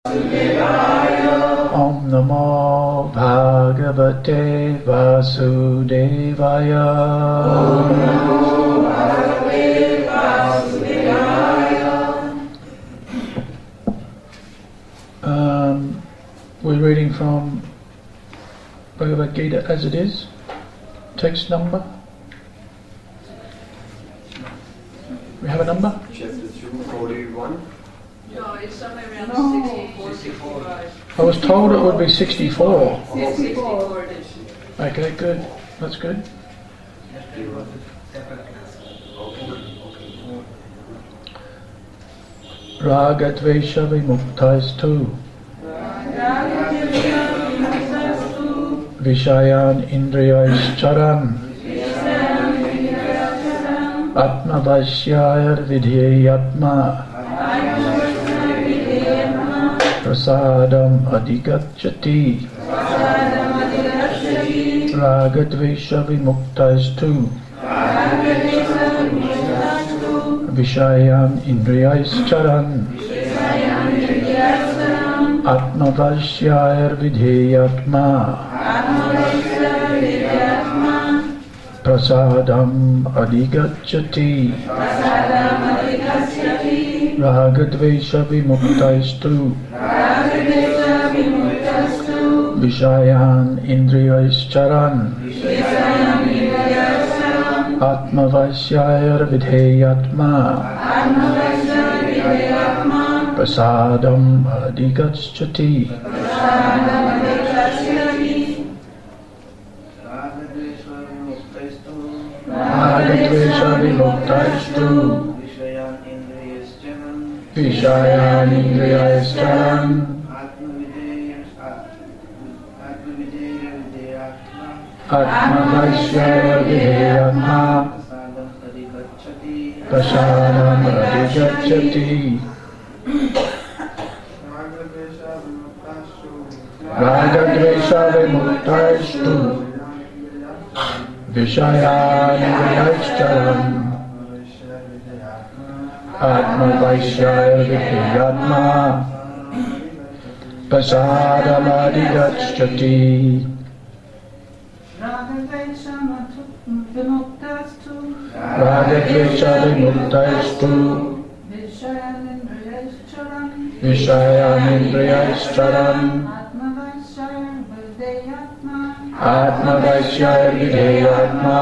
Om Namo Bhagavate Vasudevaya. Om Namo Bhagavate Vasudevaya. We're reading from Bhagavad Gita as it is. Text number. We have a number? Chapter 241. No, it's somewhere around 64, 65. I was told it would be 64. 64 it is. Okay, good. That's good. Ragadvesha vimuktastu Vishayan indriyaischaran Atmavasyayar vidhyayatma Prasadam adhigacchati Ragadvesha vimuktastu Vishayan indriyaischaran Atmavasyayar vidhyayatma Prasadam adhigacchati Ragadvesha vimuktastu Vishayan indriyaischaran Atmavasyayar vidhyayatma Prasadam adhigacchati. Ragadvesha vimuktastu Vishayan indriyaischaran Atmavasyayar vidhyayatma Prasadam adhigacchati. Ragadvesha vimuktastu Vishayan indriyaischaran Atmavasyayar vidhyayatma Prasadam adhigacchati. Ragadvesha vimuktastu Vishayan indriyaischaran Atmavasyayar vidhyayatma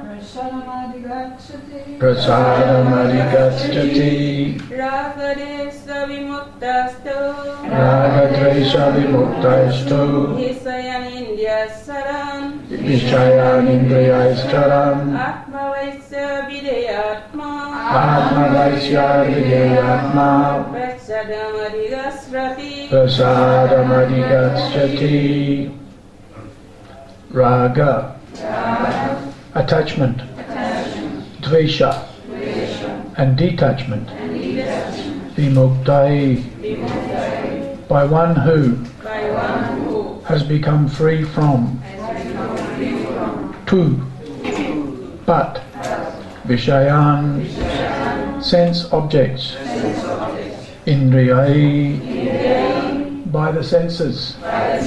Prasadam adhigacchati. Ragadvesha vimuktastu Ragadvesha vimuktastu Vishayan indriyaischaran Vishayan indriyaischaran Atmavasyayar vidhyayatma Atmavasyayar vidhyayatma Prasadam adhigacchati. Prasadam adhigacchati. Raga, attachment, dvesha, and detachment, vimuktai, by one who has become free from, tu, but, vishayan, sense objects, indriyai, by the senses,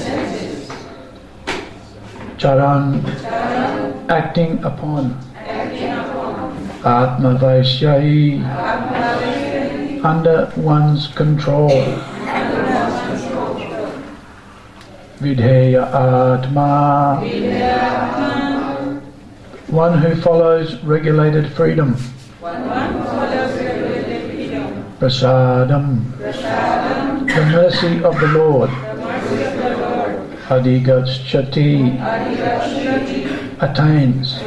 charan, acting upon, atmavasyai, under one's control, vidheya atma, one who follows regulated freedom, prasadam, the mercy of the Lord, adhigacchati, attains.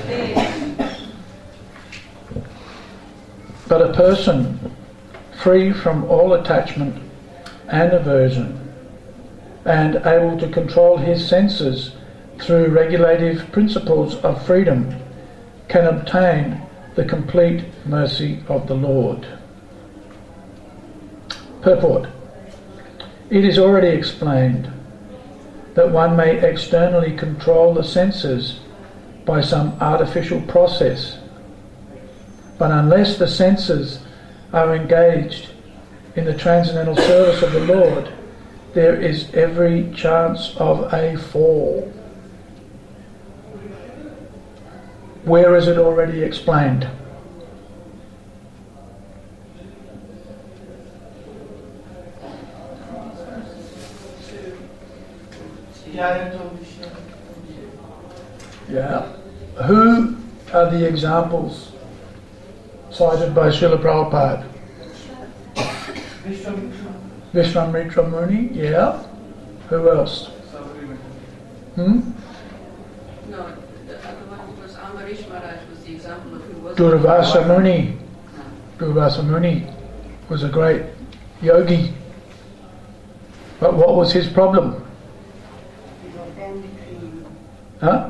But a person free from all attachment and aversion and able to control his senses through regulative principles of freedom can obtain the complete mercy of the Lord. Purport. It is already explained that one may externally control the senses by some artificial process, but unless the senses are engaged in the transcendental service of the Lord, there is every chance of a fall. Where is it already explained? Yeah. Who are the examples cited by Srila Prabhupada? Vishwamitra Muni, yeah. Who else? No, the other one was Ambarish Maharaj was the example of who was Durvasa Muni. Durvasa Muni was a great yogi. But what was his problem? Huh?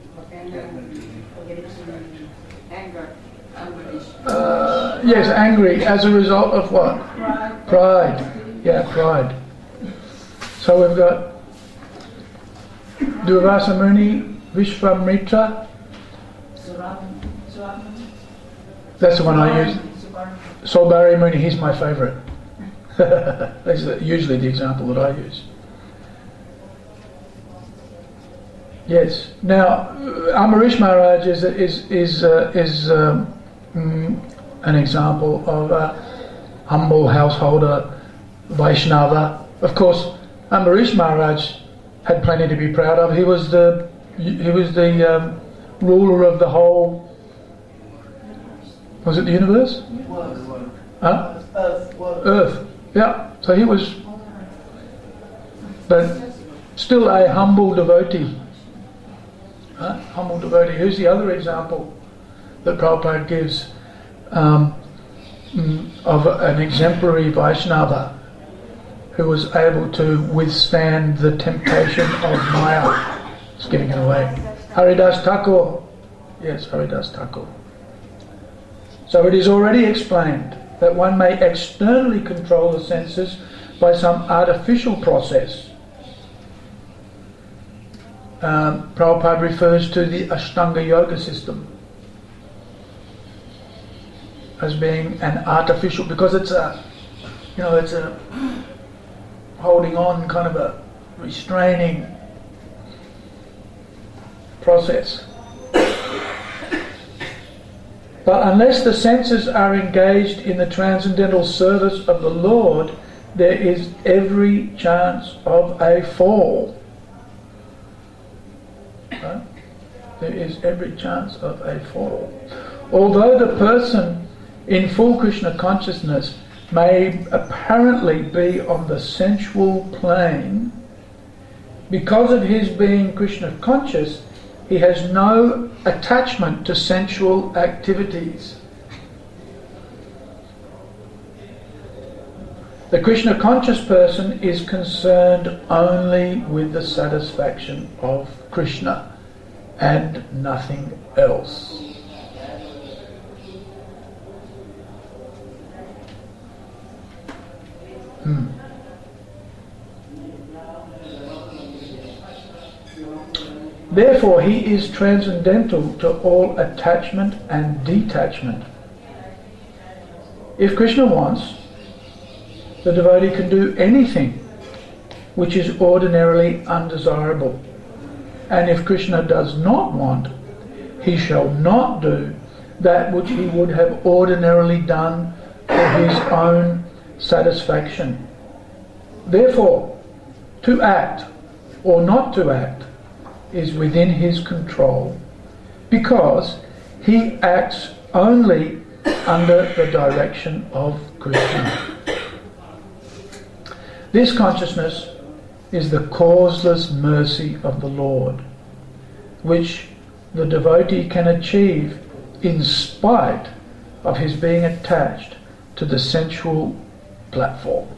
Yes, angry as a result of what? Pride. Yeah, pride. So we've got Durvasa Muni, Vishwamitra. That's the one I use. Solbari Muni, he's my favourite. That's usually the example that I use. Yes. Now, Ambarish Maharaj is an example of a humble householder, Vaishnava. Of course, Ambarish Maharaj had plenty to be proud of. He was the ruler of the whole. Was it the universe? Huh? Earth. Yeah. So he was, but still a humble devotee. Humble devotee. Who's the other example that Prabhupada gives of an exemplary Vaishnava who was able to withstand the temptation of Maya? Just giving it away. Haridas Thakur. Yes, Haridas Thakur. So it is already explained that one may externally control the senses by some artificial process. Prabhupada refers to the Ashtanga Yoga system as being an artificial, because it's a holding on, kind of a restraining process. But unless the senses are engaged in the transcendental service of the Lord, there is every chance of a fall. Right? There is every chance of a fall. Although the person in full Krishna consciousness may apparently be on the sensual plane, because of his being Krishna conscious, he has no attachment to sensual activities. The Krishna conscious person is concerned only with the satisfaction of Krishna and nothing else. Therefore, he is transcendental to all attachment and detachment. If Krishna wants, the devotee can do anything which is ordinarily undesirable. And if Krishna does not want, he shall not do that which he would have ordinarily done for his own satisfaction. Therefore, to act or not to act is within his control, because he acts only under the direction of Krishna. This consciousness is the causeless mercy of the Lord, which the devotee can achieve in spite of his being attached to the sensual platform.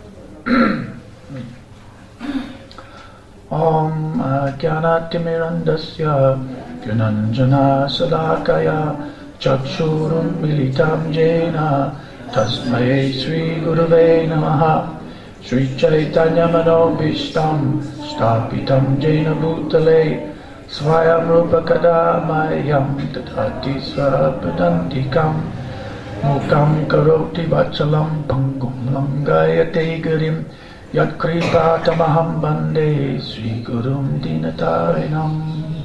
Om Jnanatimirandasya Gyananjana Salakaya Chakshurun Militam Jena Tasmai Sri Gurave Namaha Sri Chaitanya Manobhishtam Stapitam Jena Bhutale Svayam Rupa Kadamayam Tadhati Swapadantikam Mukam Karoti Vachalam Pangum Langayate Garim Yat kripa tamaham bande Sri Gurum Dinatarinam.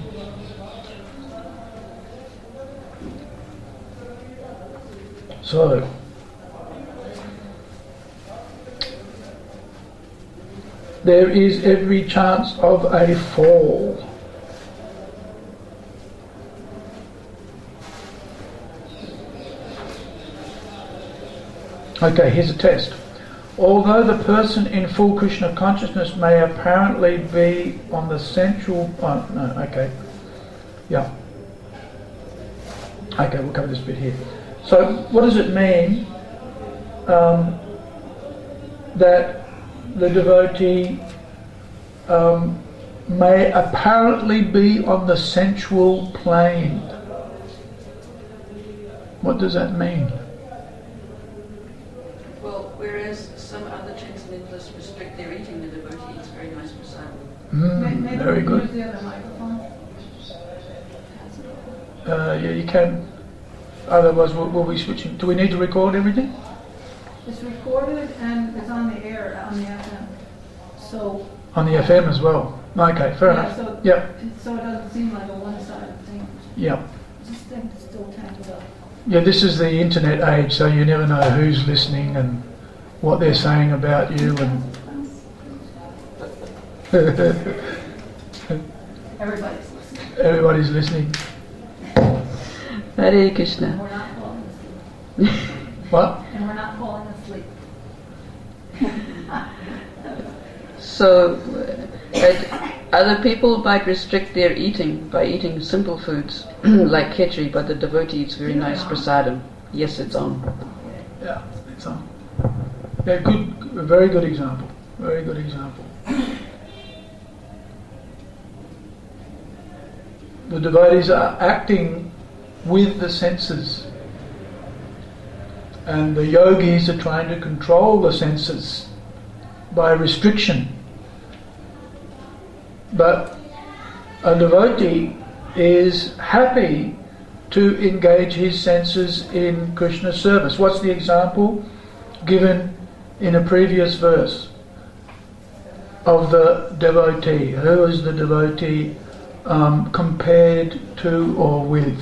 So, there is every chance of a fall. Okay, here's a test. Although the person in full Krishna consciousness may apparently be on the central... Okay, we'll cover this bit here. So, what does it mean that the devotee may apparently be on the sensual plane? What does that mean? Well, whereas some other transcendentalists restrict their eating, the devotee eats very nice prasadam. Very good. Use the other microphone. Yeah, you can. Otherwise, we'll be switching. Do we need to record everything? It's recorded and it's on the air, on the FM. So On the FM as well. Okay, fair enough. So, Yep. so it doesn't seem like a one-sided thing. Yep. This thing is still tangled up. Yeah, this is the internet age, so you never know who's listening and what they're saying about you. And Everybody's listening. everybody's listening. Hare And Krishna. we're not falling asleep. What? And we're not falling asleep. So, other people might restrict their eating by eating simple foods like khichdi, but the devotee eats very nice prasadam. Yes, it's on. Yeah, it's on. Yeah, good, very good example. Very good example. The devotees are acting with the senses, and the yogis are trying to control the senses by restriction. But a devotee is happy to engage his senses in Krishna's service. What's the example given in a previous verse of the devotee? Who is the devotee compared to or with?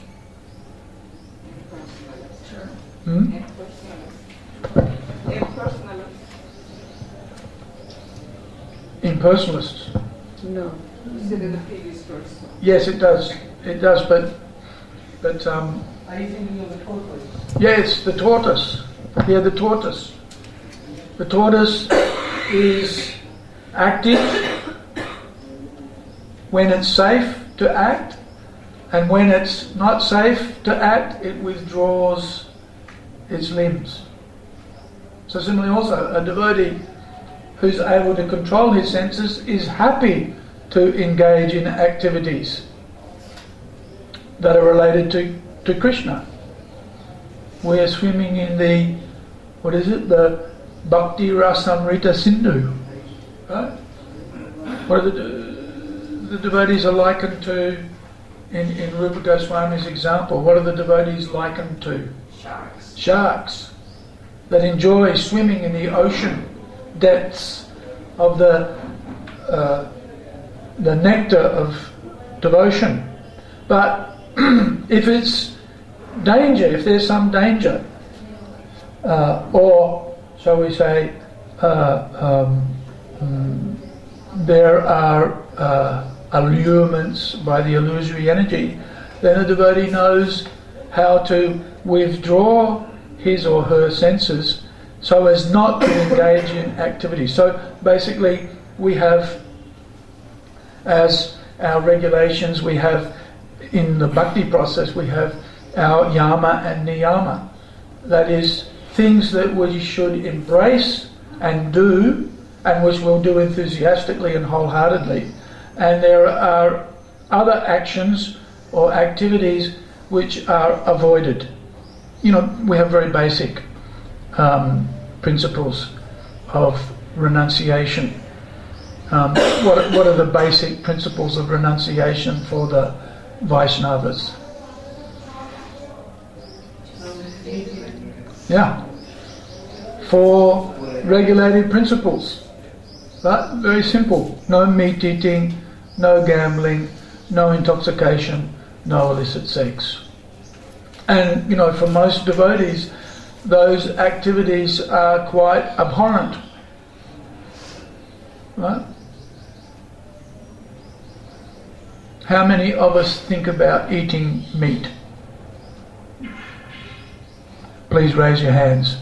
Impersonalists. No. Yes, it does. It does, but Are you thinking of the tortoise? yeah, it's the tortoise. Yeah, the tortoise. The tortoise is active when it's safe to act, and when it's not safe to act, it withdraws its limbs. So similarly also, a devotee who's able to control his senses is happy to engage in activities that are related to Krishna. We're swimming in the, the Bhakti Rasamrita Sindhu. Right? What are the devotees are likened to, in Rupa Goswami's example, what are the devotees likened to? Sharks. Sharks that enjoy swimming in the ocean depths of the nectar of devotion. But if it's danger, if there's some danger, or shall we say, there are allurements by the illusory energy, then a devotee knows how to withdraw his or her senses so as not to engage in activity. So basically we have, as our regulations, we have in the bhakti process, we have our yama and niyama. That is, things that we should embrace and do, and which we'll do enthusiastically and wholeheartedly. And there are other actions or activities which are avoided. You know, we have very basic principles of renunciation. What are the basic principles of renunciation for the Vaishnavas? Yeah. 4 regulated principles. Right? Very simple. No meat eating, no gambling, no intoxication, no illicit sex. And, you know, for most devotees, those activities are quite abhorrent. Right? How many of us think about eating meat? Please raise your hands.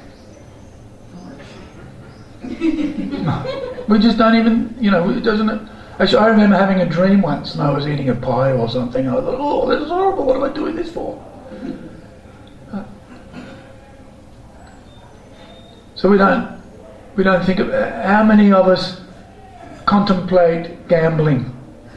We just don't even, you know, it doesn't. Actually, I remember having a dream once, and I was eating a pie or something. And I thought, oh, this is horrible. What am I doing this for? So we don't think of how many of us contemplate gambling.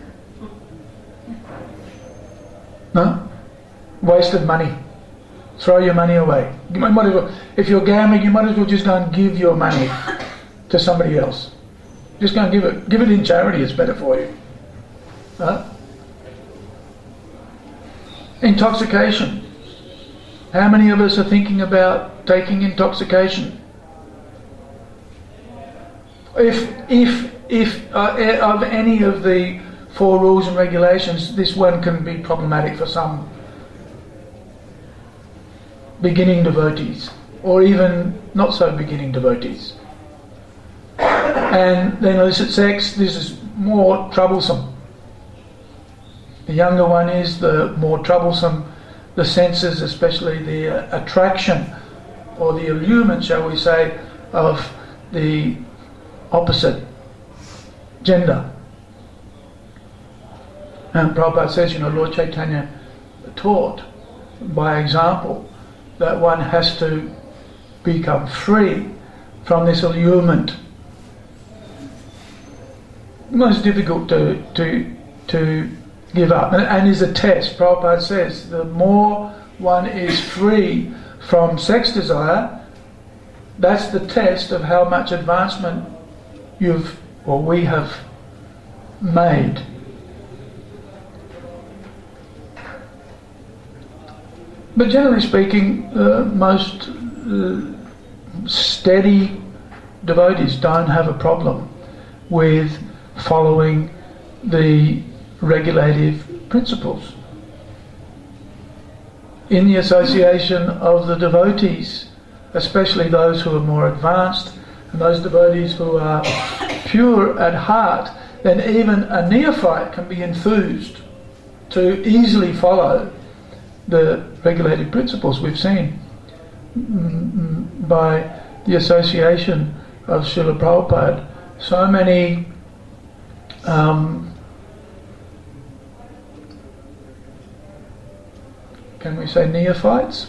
No? Waste of money. Throw your money away. You might as well, if you're gambling, you might as well just go and give your money to somebody else. Just go and give it in charity. It's better for you. Intoxication. How many of us are thinking about taking intoxication? If of any of the 4 rules and regulations, this one can be problematic for some beginning devotees, or even not so beginning devotees. And then illicit sex, this is more troublesome. The younger one is, the more troublesome the senses, especially the attraction or the allurement, shall we say, of the opposite gender. And Prabhupada says, you know, Lord Chaitanya taught by example that one has to become free from this allurement. Most difficult to give up, and is a test. Prabhupada says the more one is free from sex desire, that's the test of how much advancement we have made. But generally speaking, most steady devotees don't have a problem with following the regulative principles. In the association of the devotees, especially those who are more advanced, and those devotees who are pure at heart, then even a neophyte can be enthused to easily follow the regulated principles. We've seen by the association of Srila Prabhupada so many can we say neophytes?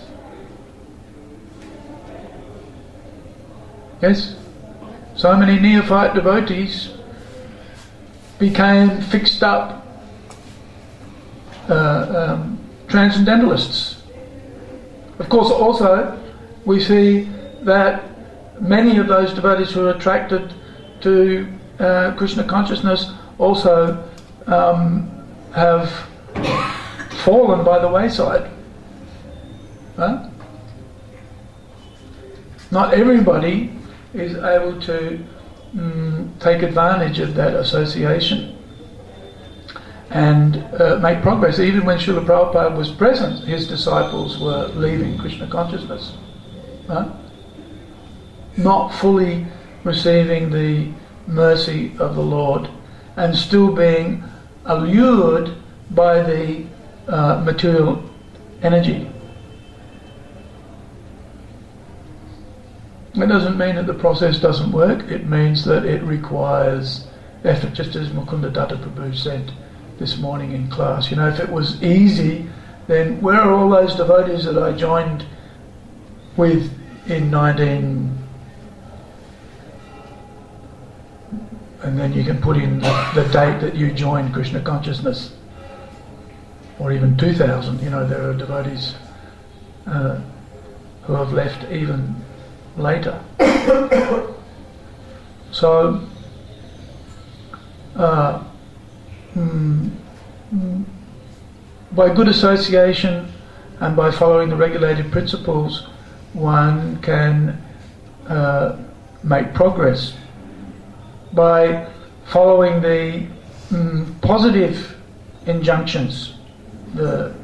Yes? So many neophyte devotees became fixed up transcendentalists. Of course, also we see that many of those devotees who are attracted to Krishna consciousness also have fallen by the wayside. Huh? Not everybody is able to take advantage of that association and make progress. Even when Srila Prabhupada was present, his disciples were leaving Krishna consciousness, not fully receiving the mercy of the Lord and still being allured by the material energy. It doesn't mean that the process doesn't work. It means that it requires effort, just as Mukunda Datta Prabhu said this morning in class. You know, if it was easy, then where are all those devotees that I joined with in 19... And then you can put in the date that you joined Krishna consciousness, or even 2000. You know, there are devotees who have left even later. So by good association and by following the regulated principles, one can make progress. by following the positive injunctions, the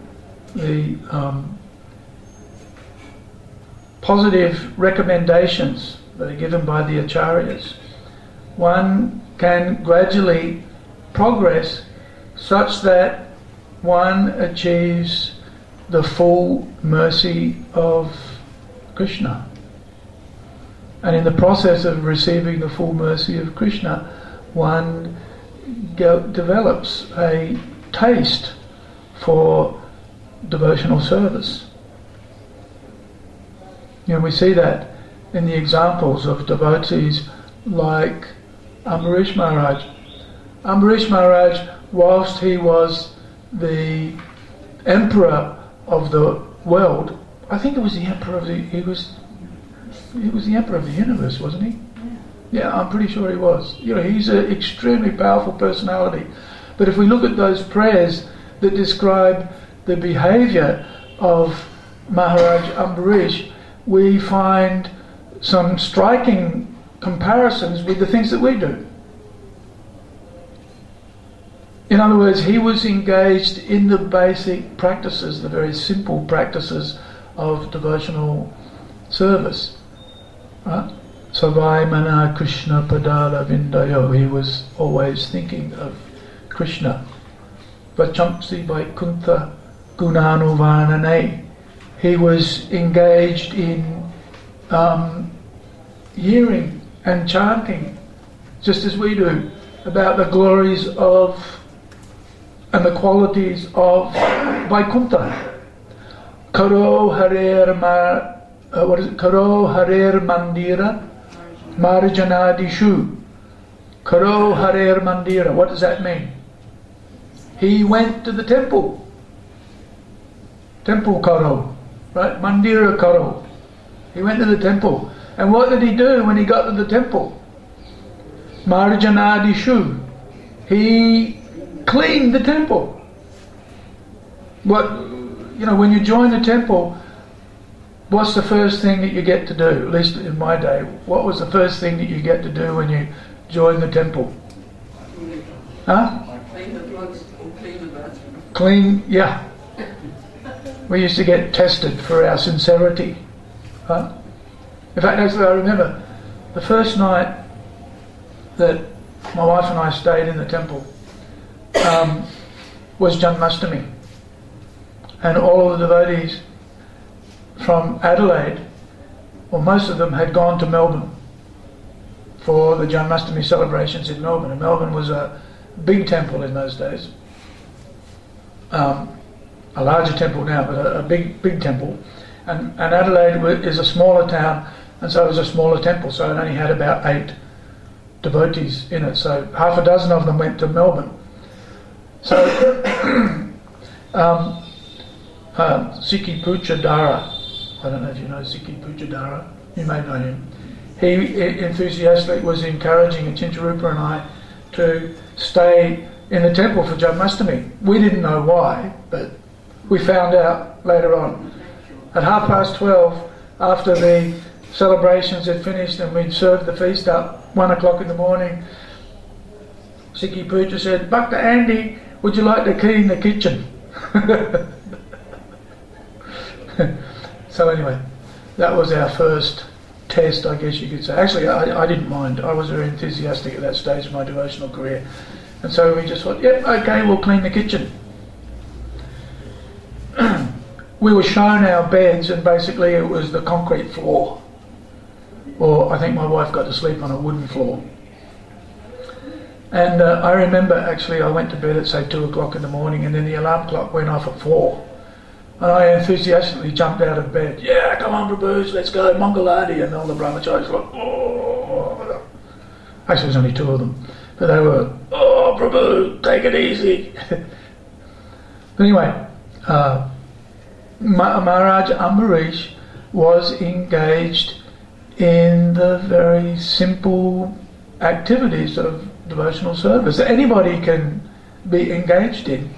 positive recommendations that are given by the acharyas, one can gradually progress such that one achieves the full mercy of Krishna. And in the process of receiving the full mercy of Krishna, one develops a taste for devotional service. You know, we see that in the examples of devotees like Ambarish Maharaj. Ambarish Maharaj, whilst he was the emperor of the world, I think it was the emperor of he was the emperor of the universe, wasn't he? Yeah, I'm pretty sure he was. You know, he's an extremely powerful personality. But if we look at those prayers that describe the behaviour of Maharaj Ambarish, we find some striking comparisons with the things that we do. In other words, he was engaged in the basic practices, the very simple practices of devotional service. Right? Savai Mana Krishna Padala Vindayo, he was always thinking of Krishna. Vachamsi Vaikuntha Gunanuvarnane, he was engaged in hearing and chanting, just as we do, about the glories of and the qualities of Vaikuntha. Karo Harer Karo Harer Mandira Marjanadishu. Karo Harer Mandira. What does that mean? He went to the temple. Temple Karo. Right? Mandira Karo. He went to the temple. And what did he do when he got to the temple? Marjanadishu. He cleaned the temple. When you join the temple, what's the first thing that you get to do? At least in my day, what was the first thing that you get to do when you join the temple? Huh? Clean the plugs or clean the bathroom. Clean, yeah. We used to get tested for our sincerity. Huh? In fact, actually, I remember the first night that my wife and I stayed in the temple was Janmashtami, and all of the devotees from Adelaide, or most of them, had gone to Melbourne for the Janmashtami celebrations in Melbourne. And Melbourne was a big temple in those days, a larger temple now, but a big temple. And Adelaide is a smaller town, and so it was a smaller temple, so it only had about 8 devotees in it. So half a dozen of them went to Melbourne. So Sikhi Puchadara, I don't know if you know Sikhi Puchadara, you may know him. He enthusiastically was encouraging Achintarupa and I to stay in the temple for Janmashtami. We didn't know why, but we found out later on. At 12:30, after the celebrations had finished and we'd served the feast up, 1 o'clock in the morning, Sikhi Puja said, "Bhakta Andy, would you like to clean the kitchen?" So anyway, that was our first test, I guess you could say. Actually, I didn't mind. I was very enthusiastic at that stage of my devotional career. And so we just thought, yep, okay, we'll clean the kitchen. We were shown our beds, and basically it was the concrete floor. Or I think my wife got to sleep on a wooden floor. And I remember, actually, I went to bed at, say, 2 o'clock in the morning, and then the alarm clock went off at 4. And I enthusiastically jumped out of bed. "Yeah, come on, Prabhus, let's go, Mangaladi." And all the brahmacharis were like, "Oh." Actually, there was only 2 of them. But they were, "Oh, Prabhu, take it easy." Anyway, Maharaj Ambarish was engaged in the very simple activities of devotional service that anybody can be engaged in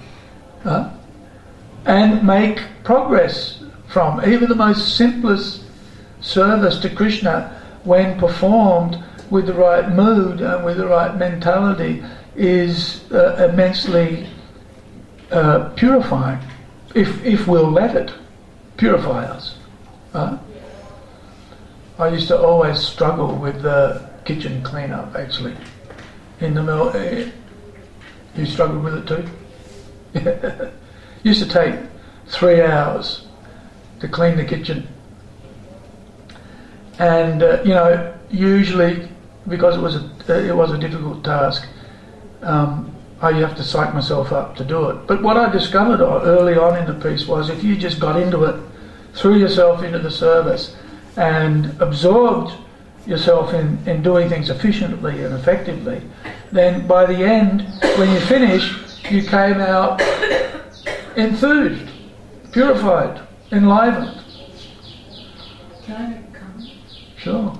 and make progress from. Even the most simplest service to Krishna, when performed with the right mood and with the right mentality is immensely purifying, if we'll let it purify us. I used to always struggle with the kitchen clean-up, actually. In the mill, you struggled with it too? Used to take 3 hours to clean the kitchen. And, usually, because it was a difficult task, I have to psych myself up to do it. But what I discovered early on in the piece was if you just got into it, threw yourself into the service and absorbed yourself in doing things efficiently and effectively, then by the end, when you finished, you came out enthused, purified, enlivened. Can I make a comment? Sure.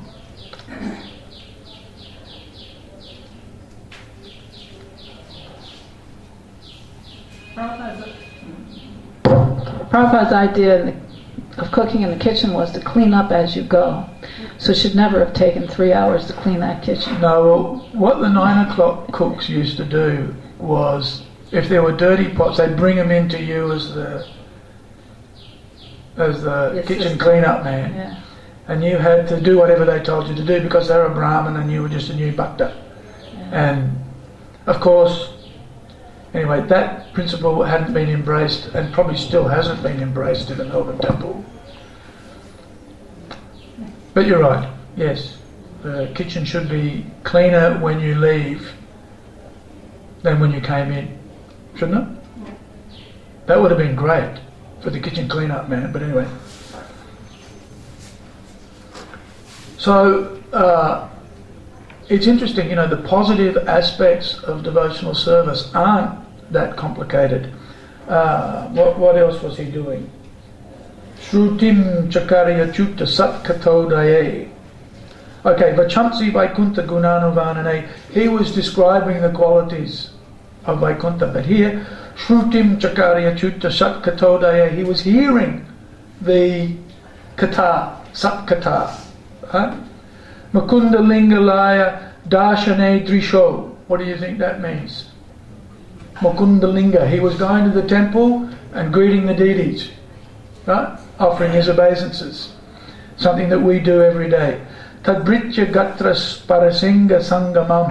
Prabhupada's idea of cooking in the kitchen was to clean up as you go. So it should never have taken 3 hours to clean that kitchen. No, well, what the 9 o'clock cooks used to do was, if there were dirty pots, they'd bring them into you as the kitchen clean-up man. Yeah. And you had to do whatever they told you to do because they were a Brahmin and you were just a new bhakta. Yeah. And, of course, anyway, that principle hadn't been embraced and probably still hasn't been embraced in the Melbourne Temple. But you're right, yes. The kitchen should be cleaner when you leave than when you came in, shouldn't it? That would have been great for the kitchen clean-up man, but anyway. So, it's interesting, the positive aspects of devotional service aren't that complicated. What else was he doing? Shrutim chakarya chutta satkato daye. Okay, Vachamsi Vaikuntha Gunanuvanane. He was describing the qualities of Vaikuntha, but here, Shrutim chakarya chutta satkato daye. He was hearing the kata, satkata. Mukunda Lingalaya Darshane Drisho. What do you think that means? Mukunda Linga. He was going to the temple and greeting the deities, right? Offering his obeisances. Something that we do every day. Tadbritya Gatras Parasinga Sangamam.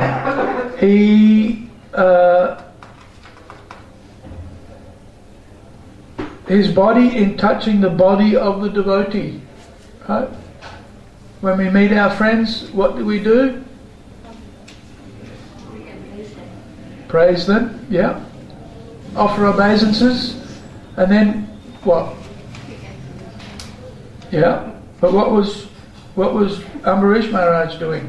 His body in touching the body of the devotee, right? When we meet our friends, what do? We can praise them, yeah. Offer obeisances, and then what? Yeah. But what was Ambarish Maharaj doing?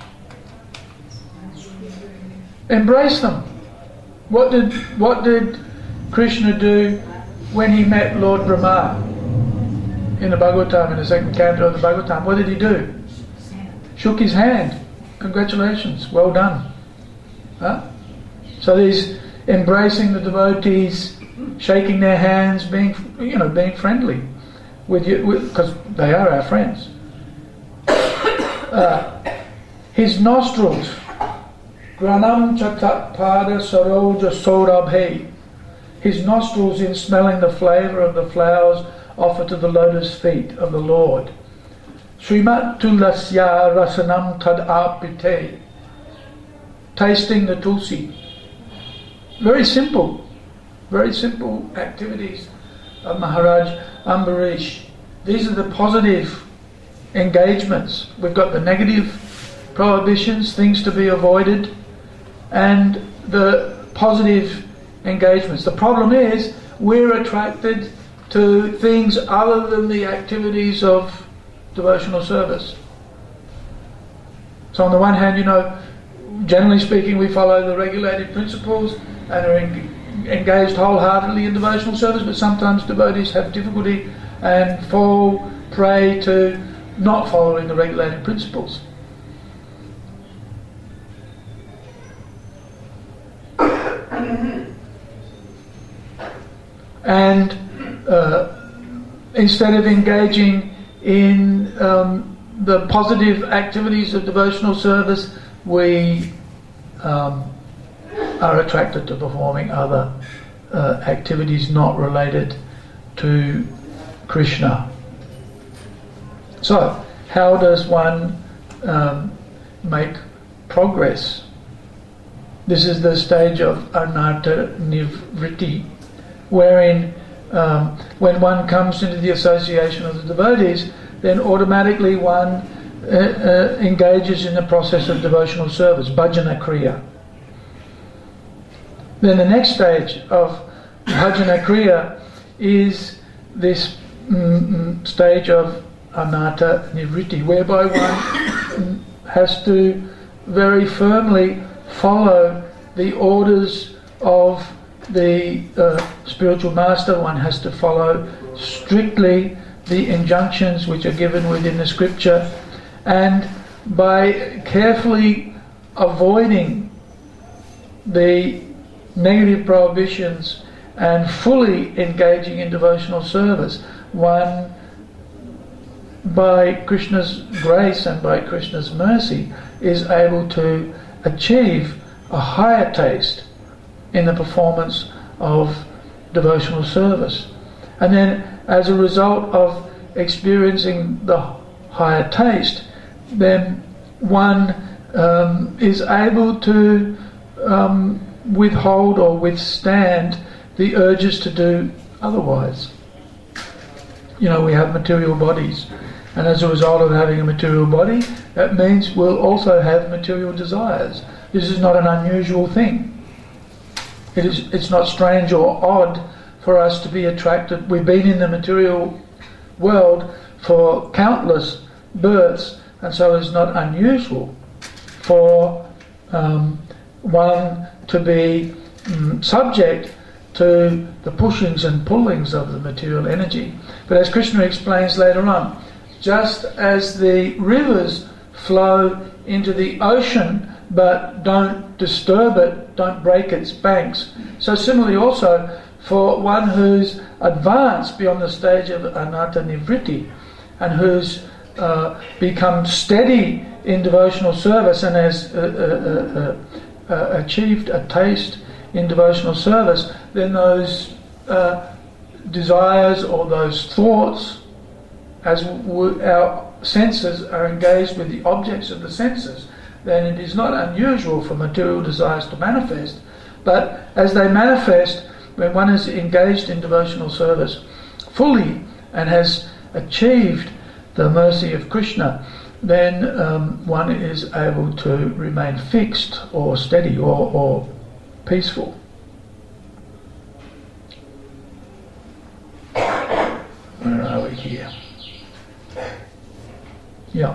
Embrace them. What did Krishna do when he met Lord Brahma? In the Bhagavatam, in the second canto of the Bhagavatam, what did he do? Shook his hand. Congratulations, well done. Huh? So there's embracing the devotees, shaking their hands, being friendly with you, because they are our friends. His nostrils, Granam Chatat Pada Saroja Sorabhe. His nostrils in smelling the flavour of the flowers offered to the lotus feet of the Lord. Srimat Tulasya Rasanam Tad Apite. Tasting the tulsi. Very simple activities of Maharaj Ambarish. These are the positive engagements. We've got the negative prohibitions, things to be avoided, and the positive engagements. The problem is we're attracted to things other than the activities of devotional service. So on the one hand, generally speaking, we follow the regulated principles and are engaged wholeheartedly in devotional service, but sometimes devotees have difficulty and fall prey to not following the regulated principles. And instead of engaging in the positive activities of devotional service, we are attracted to performing other activities not related to Krishna. So, how does one make progress? This is the stage of anatta nivritti, wherein when one comes into the association of the devotees, then automatically one engages in the process of devotional service, bhajana kriya. Then the next stage of bhajana kriya is this stage of anatta nivritti, whereby one has to very firmly follow the orders of the spiritual master. One has to follow strictly the injunctions which are given within the scripture, and by carefully avoiding the negative prohibitions and fully engaging in devotional service, one, by Krishna's grace and by Krishna's mercy, is able to achieve a higher taste in the performance of devotional service. And then, as a result of experiencing the higher taste, then one is able to withhold or withstand the urges to do otherwise. You know, we have material bodies, and as a result of having a material body, that means we'll also have material desires. This is not an unusual thing. It's not strange or odd for us to be attracted. We've been in the material world for countless births, and so it's not unusual for one to be subject to the pushings and pullings of the material energy. But as Krishna explains later on, just as the rivers flow into the ocean but don't disturb it, don't break its banks, so similarly also for one who's advanced beyond the stage of anatta nivritti and who's become steady in devotional service and has achieved a taste in devotional service, then those desires or those thoughts, as our senses are engaged with the objects of the senses, then it is not unusual for material desires to manifest. But as they manifest, when one is engaged in devotional service fully and has achieved the mercy of Krishna, then one is able to remain fixed or steady or peaceful. Where are we here? Yeah.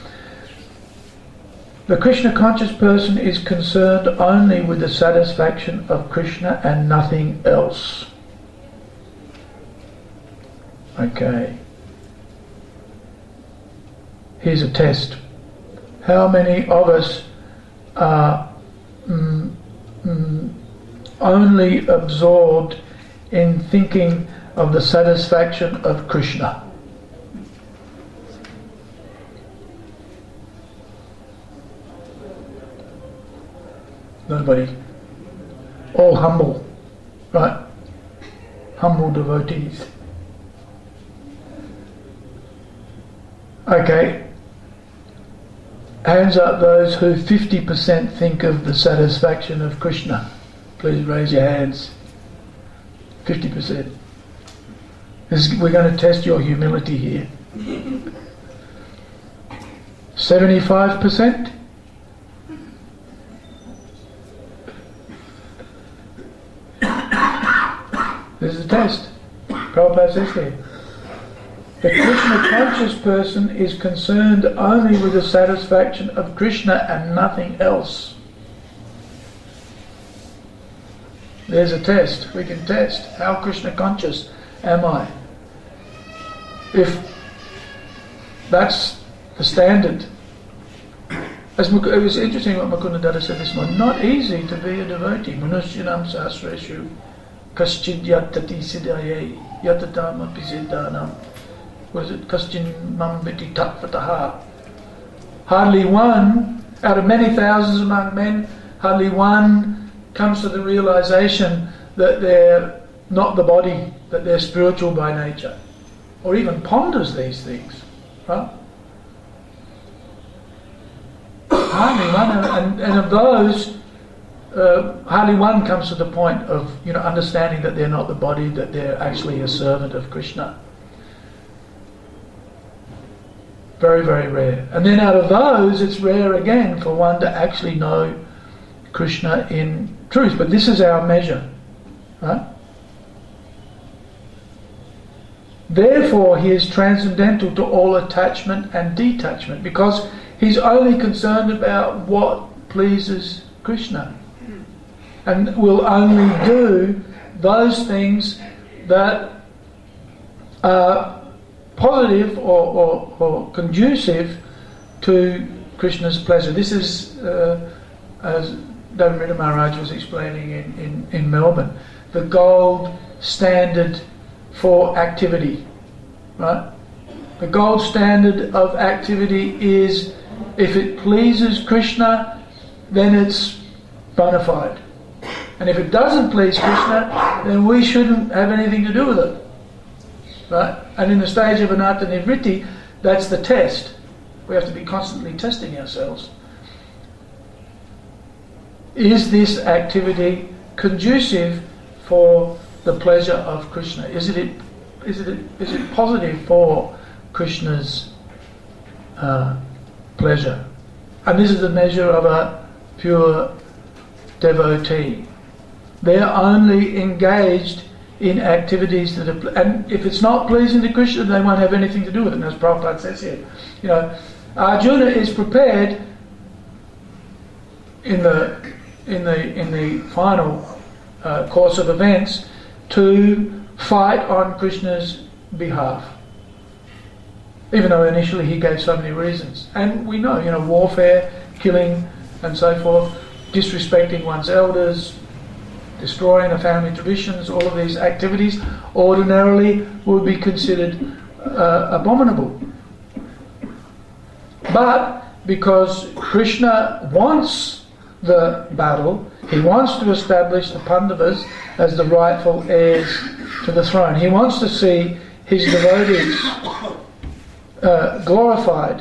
The Krishna conscious person is concerned only with the satisfaction of Krishna and nothing else. Okay. Here's a test. How many of us are only absorbed in thinking of the satisfaction of Krishna? Nobody. All humble, right? Humble devotees. Okay. Hands up those who 50% think of the satisfaction of Krishna. Please raise your hands. 50%. We're going to test your humility here. 75%? This is a test. Prabhupada says there. The Krishna conscious person is concerned only with the satisfaction of Krishna and nothing else. There's a test. We can test. How Krishna conscious am I? If that's the standard. It was interesting what Mukunda Dada said this morning. Not easy to be a devotee. Manusyanam sahasreshu kaschid yattati siddhaye yattatam api siddhanam. Was it kaschin mam viti tattvataha hardly one, out of many thousands among men, hardly one comes to the realization that they're not the body, that they're spiritual by nature, or even ponders these things. Right? Hardly one, and of those, hardly one comes to the point of understanding that they're not the body, that they're actually a servant of Krishna. Very, very rare. And then out of those, it's rare again for one to actually know Krishna in truth. But this is our measure. Right? Therefore, he is transcendental to all attachment and detachment, because he's only concerned about what pleases Krishna, and will only do those things that are positive or conducive to Krishna's pleasure. This is, as Devamrita Maharaj was explaining in Melbourne, the gold standard for activity. Right? The gold standard of activity is, if it pleases Krishna, then it's bona fide. And if it doesn't please Krishna, then we shouldn't have anything to do with it. Right? And in the stage of anatta nivritti, that's the test. We have to be constantly testing ourselves. Is this activity conducive for the pleasure of Krishna? Is it positive for Krishna's pleasure? And this is the measure of a pure devotee. They're only engaged in activities that are, and if it's not pleasing to Krishna, they won't have anything to do with it. As Prabhupada says here, Arjuna is prepared in the final course of events to fight on Krishna's behalf, even though initially he gave so many reasons. And we know, warfare, killing, and so forth, disrespecting one's elders, destroying the family traditions, all of these activities ordinarily would be considered abominable. But because Krishna wants the battle, he wants to establish the Pandavas as the rightful heirs to the throne. He wants to see his devotees glorified.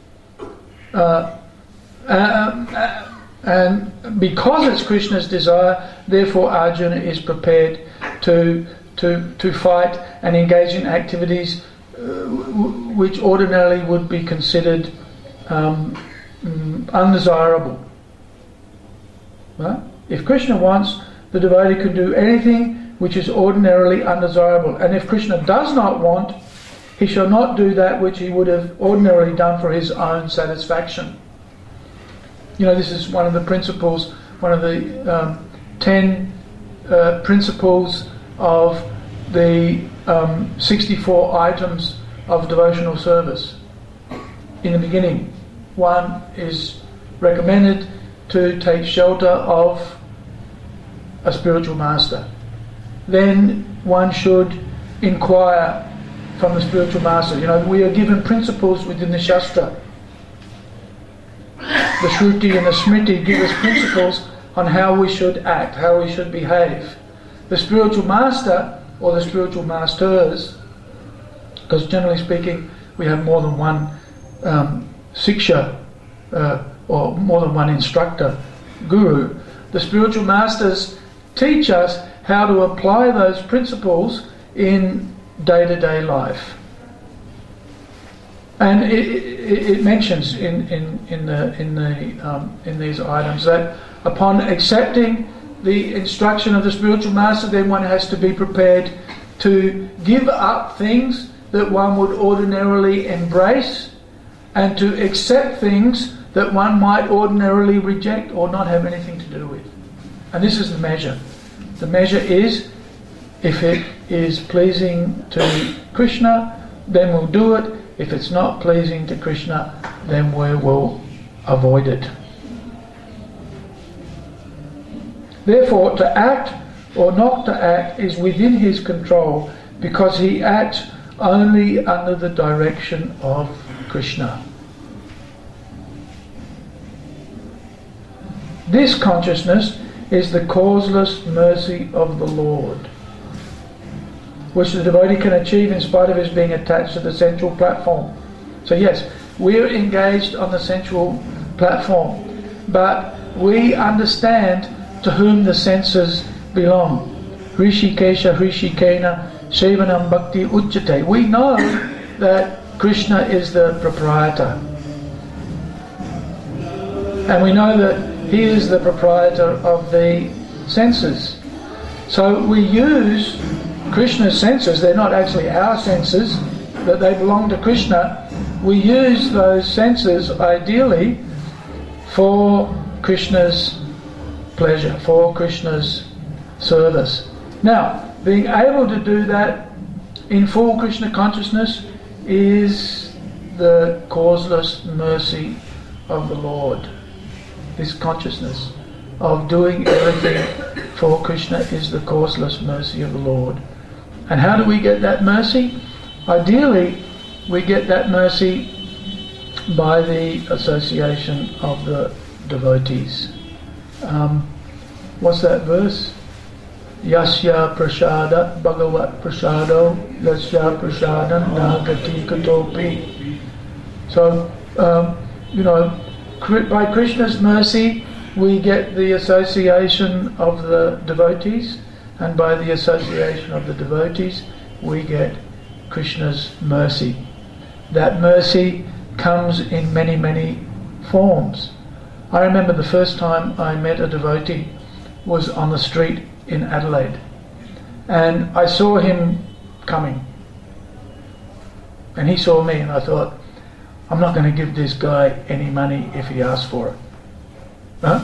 And because it's Krishna's desire, therefore Arjuna is prepared to fight and engage in activities which ordinarily would be considered undesirable. Right? If Krishna wants, the devotee can do anything which is ordinarily undesirable. And if Krishna does not want, he shall not do that which he would have ordinarily done for his own satisfaction. This is one of the principles, one of the 10 principles of the 64 items of devotional service. In the beginning, one is recommended to take shelter of a spiritual master. Then one should inquire from the spiritual master. We are given principles within the Shastra. The Shruti and the Smriti give us principles on how we should act, how we should behave. The spiritual master, or the spiritual masters, because generally speaking we have more than one siksha, or more than one instructor, guru. The spiritual masters teach us how to apply those principles in day-to-day life. And it mentions in these items that upon accepting the instruction of the spiritual master, then one has to be prepared to give up things that one would ordinarily embrace, and to accept things that one might ordinarily reject or not have anything to do with. And this is the measure. The measure is, if it is pleasing to Krishna, then we'll do it. If it's not pleasing to Krishna, then we will avoid it. Therefore, to act or not to act is within his control, because he acts only under the direction of Krishna. This consciousness is the causeless mercy of the Lord, which the devotee can achieve in spite of his being attached to the sensual platform. So yes, we're engaged on the sensual platform, but we understand to whom the senses belong. Rishikesha Rishikena Sevanam Bhakti Uchyate. We know that Krishna is the proprietor. And we know that he is the proprietor of the senses. So we use Krishna's senses. They're not actually our senses, but they belong to Krishna. We use those senses ideally for Krishna's pleasure, for Krishna's service. Now, being able to do that in full Krishna consciousness is the causeless mercy of the Lord. This consciousness of doing everything for Krishna is the causeless mercy of the Lord. And how do we get that mercy? Ideally, we get that mercy by the association of the devotees. What's that verse? Yasya prasada bhagavat prasado yasya prasadam nagati katopi. So, by Krishna's mercy we get the association of the devotees, and by the association of the devotees we get Krishna's mercy. That mercy comes in many, many forms. I remember the first time I met a devotee was on the street in Adelaide, and I saw him coming, and he saw me, and I thought, I'm not going to give this guy any money if he asks for it. Huh?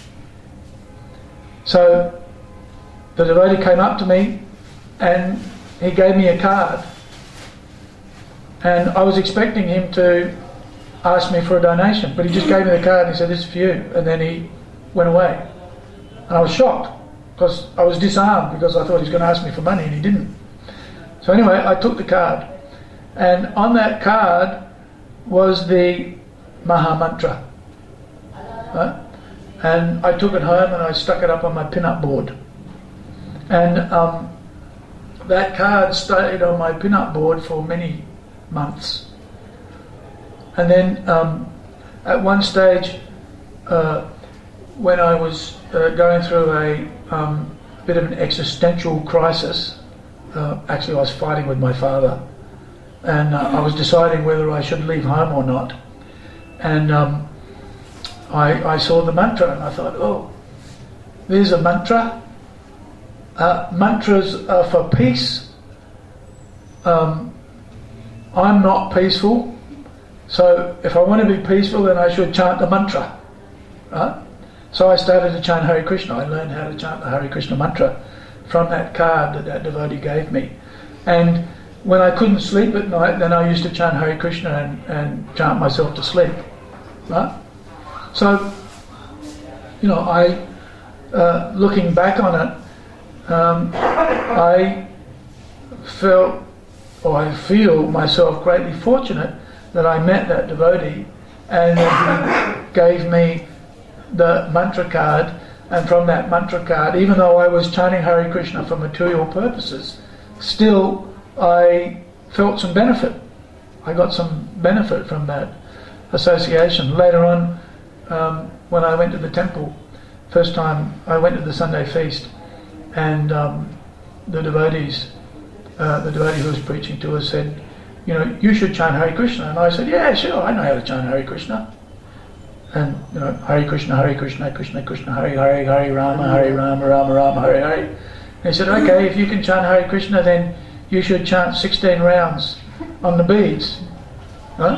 So the devotee came up to me and he gave me a card, and I was expecting him to ask me for a donation, but he just gave me the card and he said, "This is for you," and then he went away. And I was shocked, because I was disarmed, because I thought he was going to ask me for money, and he didn't. So anyway, I took the card, and on that card was the Maha Mantra. Right? And I took it home and I stuck it up on my pin-up board. And that card stayed on my pin-up board for many months. And then at one stage, when I was going through a bit of an existential crisis, actually I was fighting with my father, and I was deciding whether I should leave home or not. And I saw the mantra, and I thought, oh, there's a mantra. Mantras are for peace. I'm not peaceful, so if I want to be peaceful, then I should chant the mantra. Right? So I started to chant Hare Krishna. I learned how to chant the Hare Krishna mantra from that card that devotee gave me. And when I couldn't sleep at night, then I used to chant Hare Krishna and chant myself to sleep. Right? So, looking back on it, I feel myself greatly fortunate that I met that devotee and that he gave me the mantra card, and from that mantra card, even though I was chanting Hare Krishna for material purposes, still I felt some benefit. I got some benefit from that association. Later on, when I went to the temple, first time I went to the Sunday feast, and the devotee who was preaching to us said, you should chant Hare Krishna. And I said, yeah, sure, I know how to chant Hare Krishna. And Hare Krishna, Krishna Krishna, Hare Hare, Hare Rama, Rama Rama, Hare Hare. And he said, okay, if you can chant Hare Krishna, then you should chant 16 rounds on the beads. Right?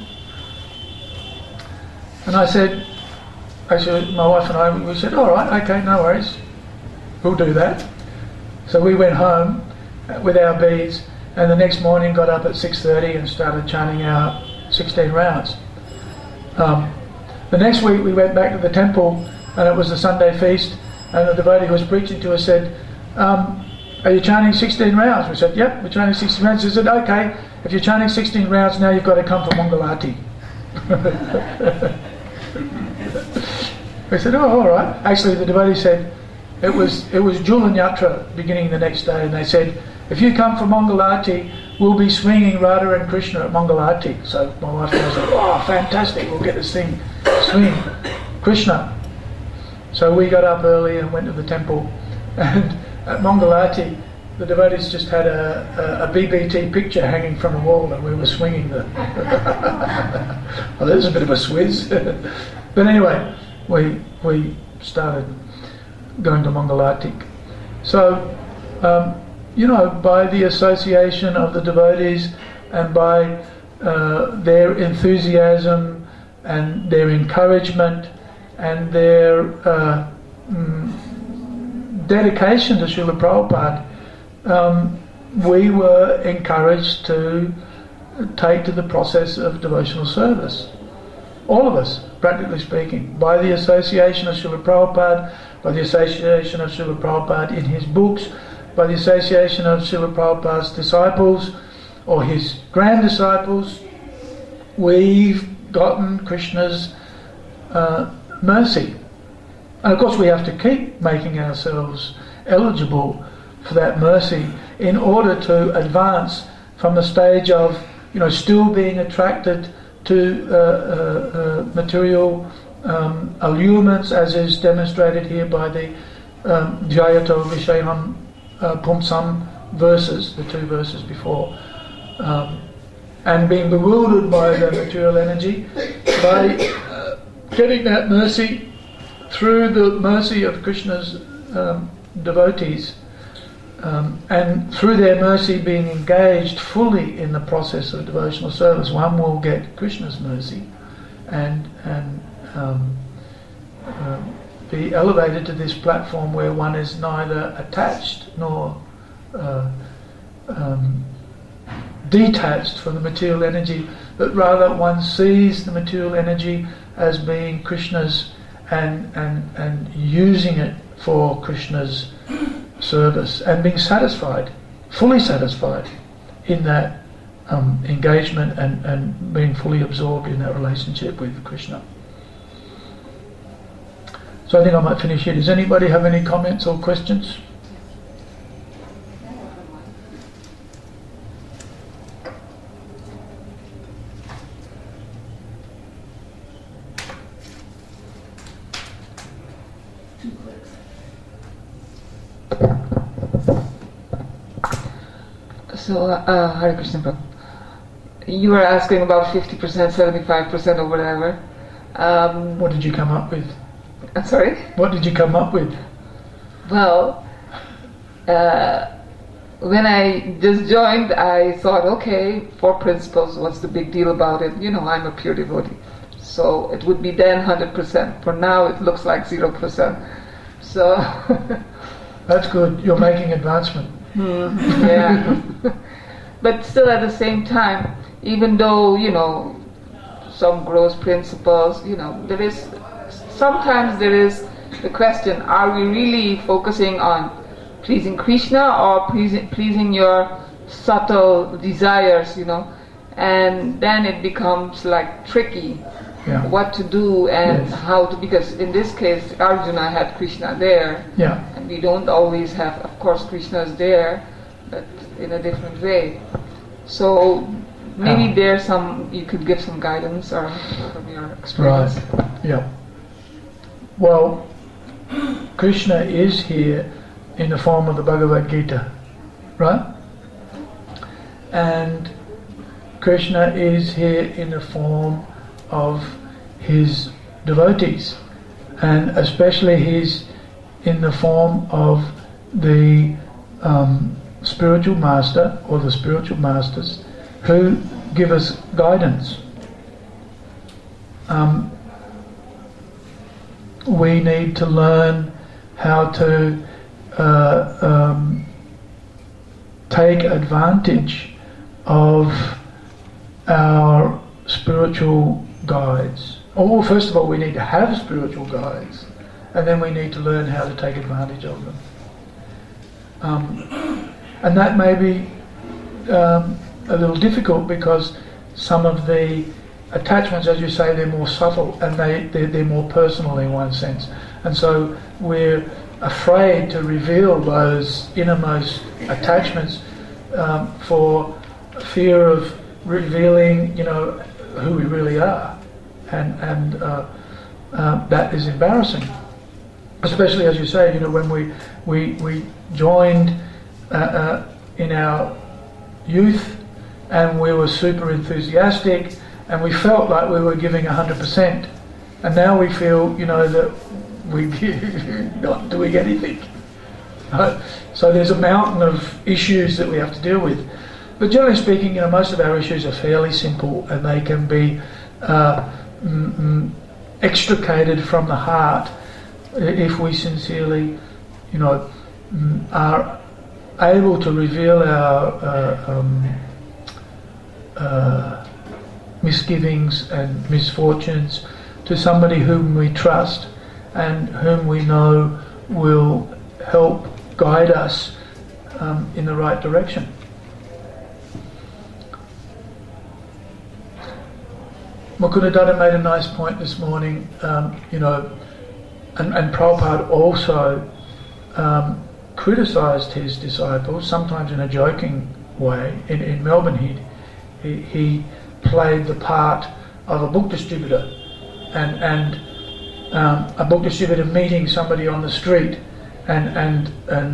And I said, my wife and I, we said, all right, okay, no worries, we'll do that. So we went home with our beads, and the next morning got up at 6:30 and started chanting our 16 rounds. The next week we went back to the temple, and it was the Sunday feast, and the devotee who was preaching to us said, are you chanting 16 rounds? We said, yep, we're chanting 16 rounds. He said, okay, if you're chanting 16 rounds, now you've got to come for Mangalati. We said, oh, all right. Actually, the devotee said it was Julan Yatra beginning the next day, and they said, if you come for Mangalarti, we'll be swinging Radha and Krishna at Mangalarti. So my wife and I said, oh, fantastic, we'll get this thing swing Krishna. So we got up early and went to the temple, and at Mangalarti, the devotees just had a BBT picture hanging from the wall, and we were swinging the. Well, there's a bit of a swizz. But anyway, we started going to Mangalarti. So, by the association of the devotees and by their enthusiasm and their encouragement and their dedication to Srila Prabhupada, we were encouraged to take to the process of devotional service. All of us, practically speaking, by the association of Srila Prabhupada, by the association of Srila Prabhupada in his books, by the association of Srila Prabhupada's disciples or his grand disciples, we've gotten Krishna's mercy. And of course we have to keep making ourselves eligible for that mercy in order to advance from the stage of still being attracted to material allurements, as is demonstrated here by the Jayato Vishayam Pumsam verses, the two verses before, and being bewildered by the material energy, by getting that mercy through the mercy of Krishna's devotees, and through their mercy being engaged fully in the process of devotional service, one will get Krishna's mercy and be elevated to this platform where one is neither attached nor detached from the material energy, but rather one sees the material energy as being Krishna's and using it for Krishna's service and being satisfied, fully satisfied in that engagement and being fully absorbed in that relationship with Krishna. So I think I might finish here. Does anybody have any comments or questions? So, Hare Krishna Prabhu, you were asking about 50%, 75% or whatever. What did you come up with? I'm sorry? What did you come up with? Well, when I just joined, I thought, okay, 4 principles, what's the big deal about it? I'm a pure devotee. So it would be then 100%. For now, it looks like 0%. So... That's good. You're making advancement. Yeah. But still at the same time, even though, some gross principles, sometimes there is the question, are we really focusing on pleasing Krishna or pleasing your subtle desires, and then it becomes like tricky what to do and how to, because in this case Arjuna had Krishna there, and we don't always have, of course Krishna is there, but in a different way. So maybe there's you could give some guidance or from your experience. Right, yeah. Well, Krishna is here in the form of the Bhagavad Gita, right? And Krishna is here in the form of his devotees, and especially he's in the form of the spiritual master or the spiritual masters who give us guidance. We need to learn how to take advantage of our spiritual guides. Or first of all, we need to have spiritual guides, and then we need to learn how to take advantage of them. And that may be a little difficult because some of the attachments, as you say, they're more subtle and they're more personal in one sense. And so we're afraid to reveal those innermost attachments for fear of revealing, who we really are. And that is embarrassing. Especially, as you say, when we joined in our youth and we were super enthusiastic and we felt like we were giving 100%, and now we feel, that we not doing anything. So there's a mountain of issues that we have to deal with. But generally speaking, most of our issues are fairly simple, and they can be extricated from the heart if we sincerely, are able to reveal our misgivings and misfortunes to somebody whom we trust and whom we know will help guide us in the right direction. Mukunda Datta made a nice point this morning, and Prabhupada also criticised his disciples, sometimes in a joking way. In Melbourne, he played the part of a book distributor, and a book distributor meeting somebody on the street, and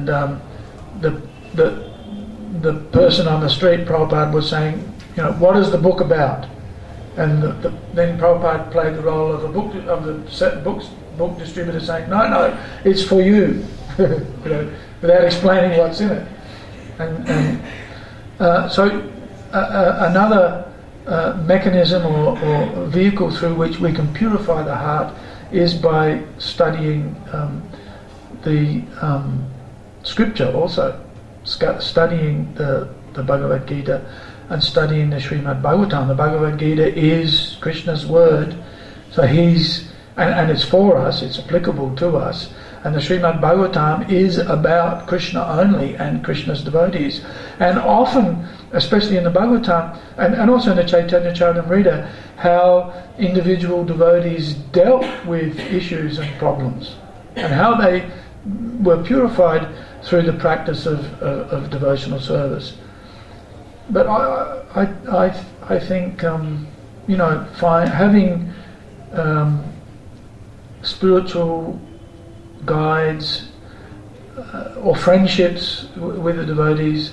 the person on the street, Prabhupada, was saying, what is the book about? And then Prabhupada played the role of book distributor, saying, no, it's for you, without explaining what's in it. And so another mechanism or vehicle through which we can purify the heart is by studying the scripture also, studying the Bhagavad Gita and studying the Srimad Bhagavatam. The Bhagavad Gita is Krishna's word, so and it's for us, it's applicable to us, and the Srimad Bhagavatam is about Krishna only and Krishna's devotees. And often, especially in the Bhagavatam and also in the Chaitanya Charitamrita, how individual devotees dealt with issues and problems and how they were purified through the practice of devotional service. But I think having spiritual guides or friendships with the devotees,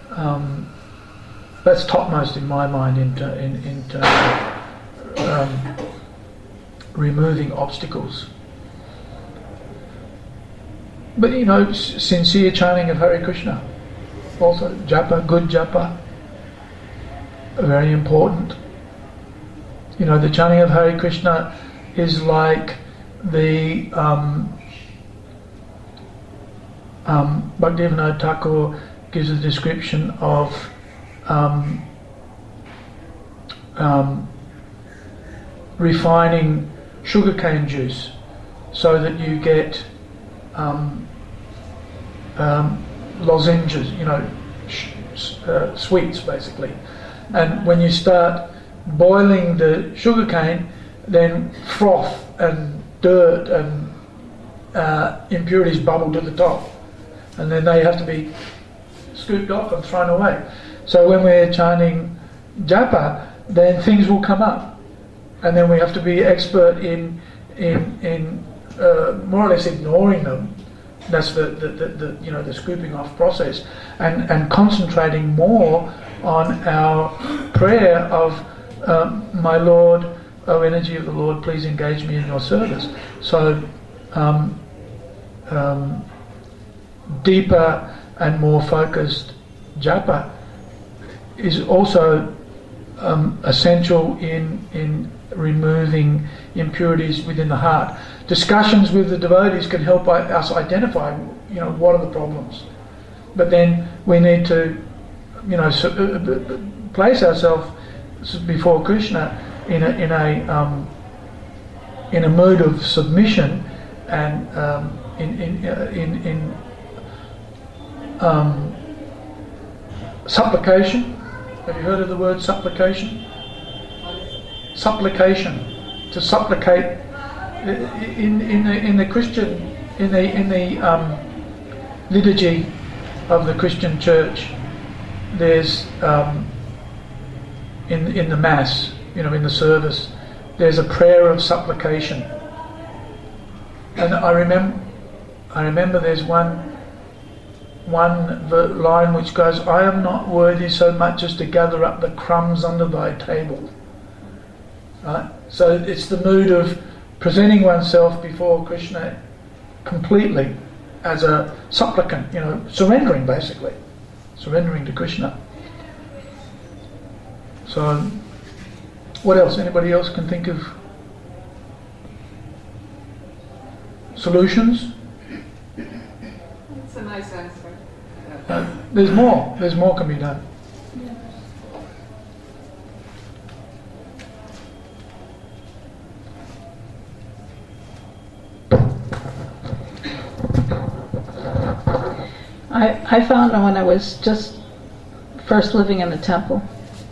that's topmost in my mind in terms of removing obstacles. But sincere chanting of Hare Krishna, also japa, good japa, very important. The chanting of Hare Krishna is like the Bhaktivinoda Thakur gives a description of refining sugarcane juice so that you get lozenges, sweets basically. And when you start boiling the sugarcane, then froth and dirt and impurities bubble to the top, and then they have to be scooped off and thrown away. So when we're chanting japa, then things will come up, and then we have to be expert in more or less ignoring them. That's the scooping off process, and concentrating more on our prayer of my Lord, O energy of the Lord, please engage me in your service. So deeper and more focused japa is also essential in removing impurities within the heart. Discussions with the devotees can help us identify, what are the problems. But then we need to, place ourselves before Krishna in a mood of submission and in supplication. Have you heard of the word supplication? supplication, to supplicate in the Christian, in the liturgy of the Christian Church. There's in the Mass, in the service, there's a prayer of supplication, and I remember there's one line which goes, "I am not worthy so much as to gather up the crumbs under thy table." Right? So it's the mood of presenting oneself before Krishna completely as a supplicant, surrendering, basically. Surrendering to Krishna. So, what else? Anybody else can think of solutions? That's a nice answer. There's more. There's more can be done. I found when I was just first living in the temple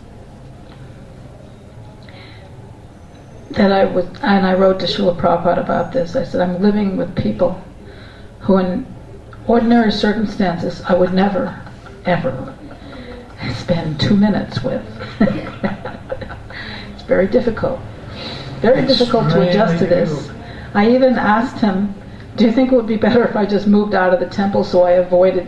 that I wrote to Srila Prabhupada about this. I said, I'm living with people who in ordinary circumstances I would never, ever spend 2 minutes with. It's very difficult. Very difficult to adjust to this. I even asked him, do you think it would be better if I just moved out of the temple so I avoid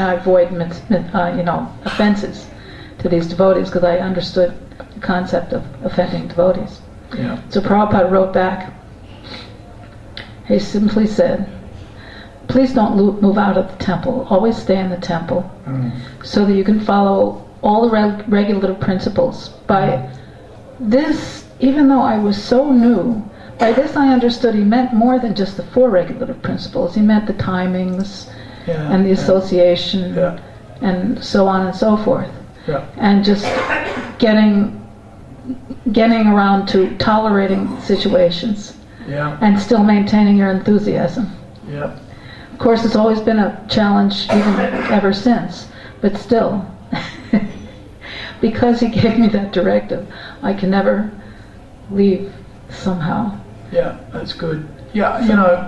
offenses to these devotees, because I understood the concept of offending devotees. Yeah. So Prabhupada wrote back. He simply said, please don't move out of the temple. Always stay in the temple so that you can follow all the regulative principles. By this, even though I was so new, by this I understood he meant more than just the 4 regulative principles. He meant the timings and the association and so on and so forth. Yeah. And just getting around to tolerating situations and still maintaining your enthusiasm. Yeah. Of course, it's always been a challenge even ever since, but still, because he gave me that directive, I can never leave somehow. Yeah, that's good. Yeah,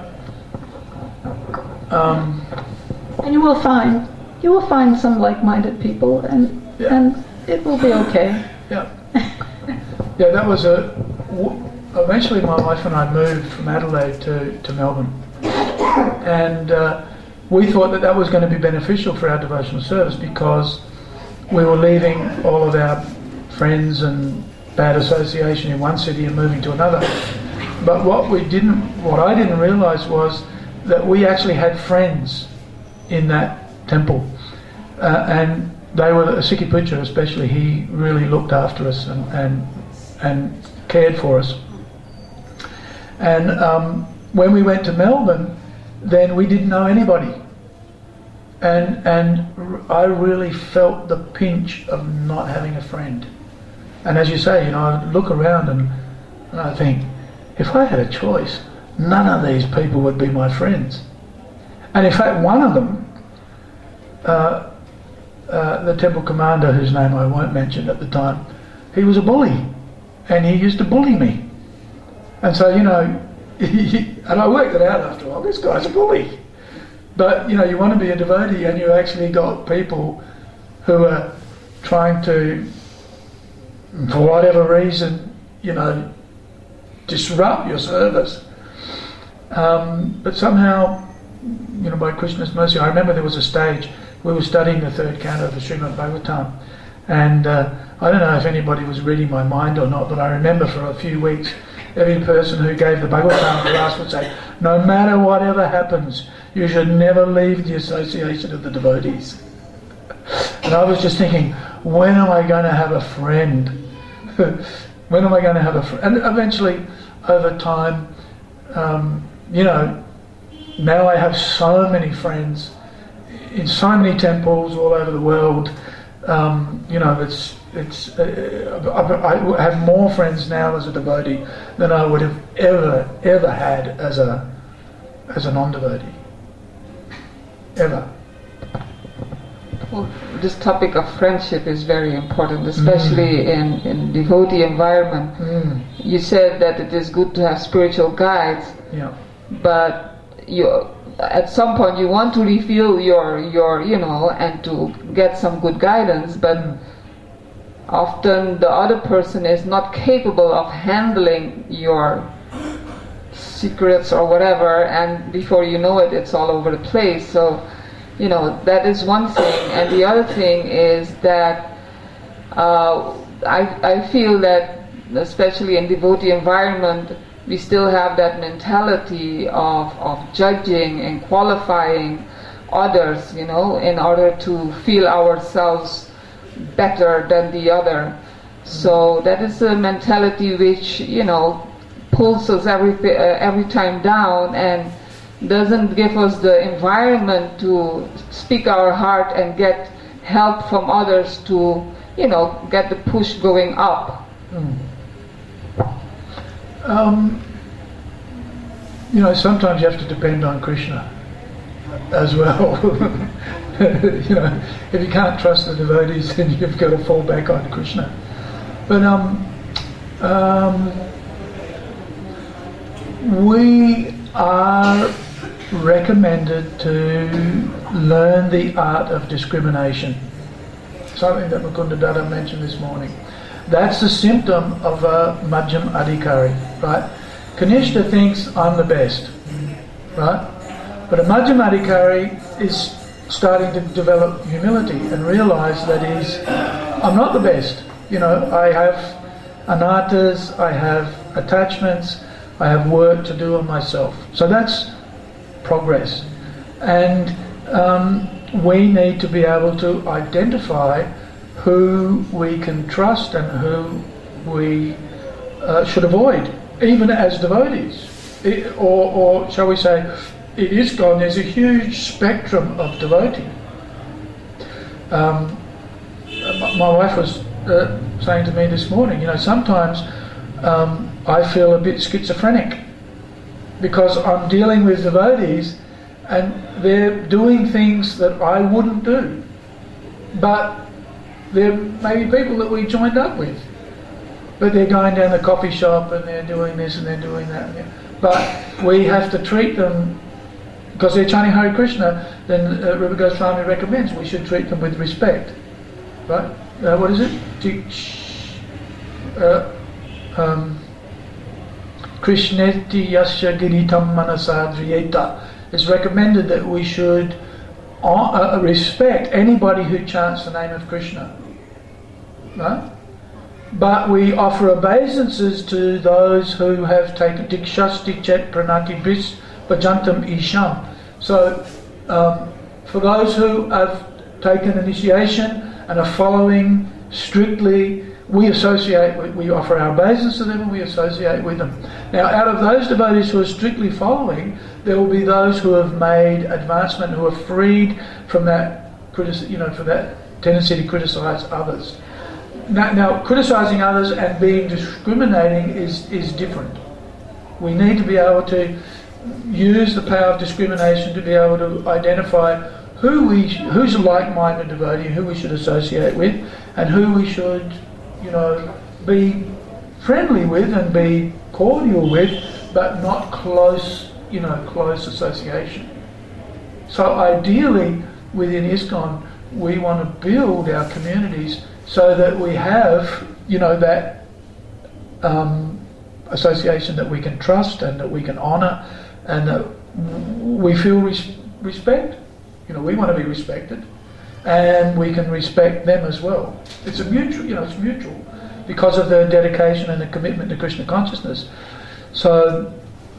and you will find some like-minded people, and it will be okay. Yeah. Yeah, that was eventually my wife and I moved from Adelaide to Melbourne, and we thought that was going to be beneficial for our devotional service, because we were leaving all of our friends and bad association in one city and moving to another. But what I didn't realise was that we actually had friends in that temple, and they were Sikhi Puja especially. He really looked after us and cared for us. And when we went to Melbourne, then we didn't know anybody, and I really felt the pinch of not having a friend. And as you say, I look around and I think, if I had a choice, none of these people would be my friends. And in fact, one of them, the temple commander, whose name I won't mention at the time, he was a bully, and he used to bully me. And so, and I worked it out after a while, this guy's a bully. But, you want to be a devotee, and you actually got people who are trying to, for whatever reason, disrupt your service. But somehow, by Krishna's mercy, I remember there was a stage, we were studying the 3rd canto of the Srimad Bhagavatam, and I don't know if anybody was reading my mind or not, but I remember for a few weeks, every person who gave the Bhagavatam to us would say, no matter whatever happens, you should never leave the association of the devotees. And I was just thinking, when am I going to have a friend? When am I going to have a friend? And eventually, over time, now I have so many friends in so many temples all over the world. I have more friends now as a devotee than I would have ever had as a non-devotee. Ever. Well, this topic of friendship is very important, especially in devotee environment. You said that it is good to have spiritual guides, but at some point you want to reveal your and to get some good guidance, but often the other person is not capable of handling your secrets or whatever, and before you know it, it's all over the place. So that is one thing. And the other thing is that I feel that, especially in devotee environment, we still have that mentality of judging and qualifying others, in order to feel ourselves better than the other. So that is a mentality which, pulls us every time down and doesn't give us the environment to speak our heart and get help from others to, get the push going up. Sometimes you have to depend on Krishna as well. If you can't trust the devotees, then you've got to fall back on Krishna. But we are recommended to learn the art of discrimination. Something that Mukunda Datta mentioned this morning. That's the symptom of a Madhyam Adhikari, right? Kanishta thinks I'm the best, right? But a Madhyam Adhikari is starting to develop humility and realise that I'm not the best. I have anarthas, I have attachments, I have work to do on myself. So that's progress. And we need to be able to identify who we can trust and who we should avoid, even as devotees. Or shall we say, in ISKCON there's a huge spectrum of devotee. My wife was saying to me this morning, sometimes I feel a bit schizophrenic because I'm dealing with devotees and they're doing things that I wouldn't do. But there may be people that we joined up with. But they're going down the coffee shop and they're doing this and they're doing that. But we have to treat them, because they're chanting Hare Krishna, then Rupa Goswami recommends we should treat them with respect. Right? What is it? Krishneti yasya giritam manasadriyeta. It's recommended that we should respect anybody who chants the name of Krishna. Right? But we offer obeisances to those who have taken dikshasti chet pranati bris bhajantam isham. So for those who have taken initiation and are following strictly, we offer our obeisance to them and we associate with them. Now, out of those devotees who are strictly following, there will be those who have made advancement, who are freed from that, from that tendency to criticise others. Now, criticising others and being discriminating is different. We need to be able to use the power of discrimination to be able to identify who's a like-minded devotee, who we should associate with, and who we should, be friendly with and be cordial with, but not close association. So ideally, within ISKCON, we want to build our communities so that we have, that association that we can trust and that we can honour and that we feel respect. We want to be respected and we can respect them as well. It's it's mutual because of the dedication and the commitment to Krishna consciousness. So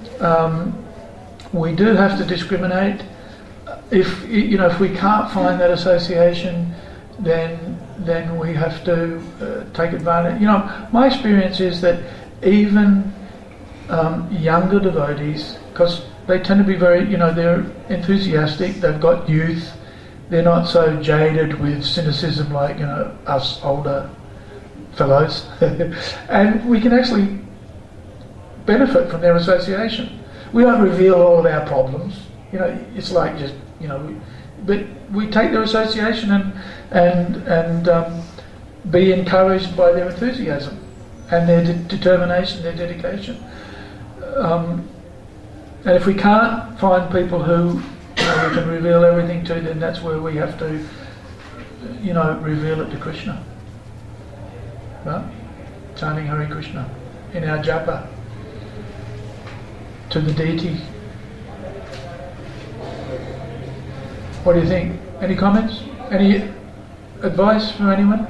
we do have to discriminate. If we can't find that association, then we have to take advantage. My experience is that even younger devotees, because they tend to be very, they're enthusiastic, they've got youth, they're not so jaded with cynicism like, us older fellows. And we can actually benefit from their association. We don't reveal all of our problems. It's like just, but we take their association and be encouraged by their enthusiasm and their determination, their dedication. And if we can't find people who we can reveal everything to, then that's where we have to, reveal it to Krishna. Right? Chanting Hare Krishna in our japa to the deity. What do you think? Any comments? Any advice from anyone?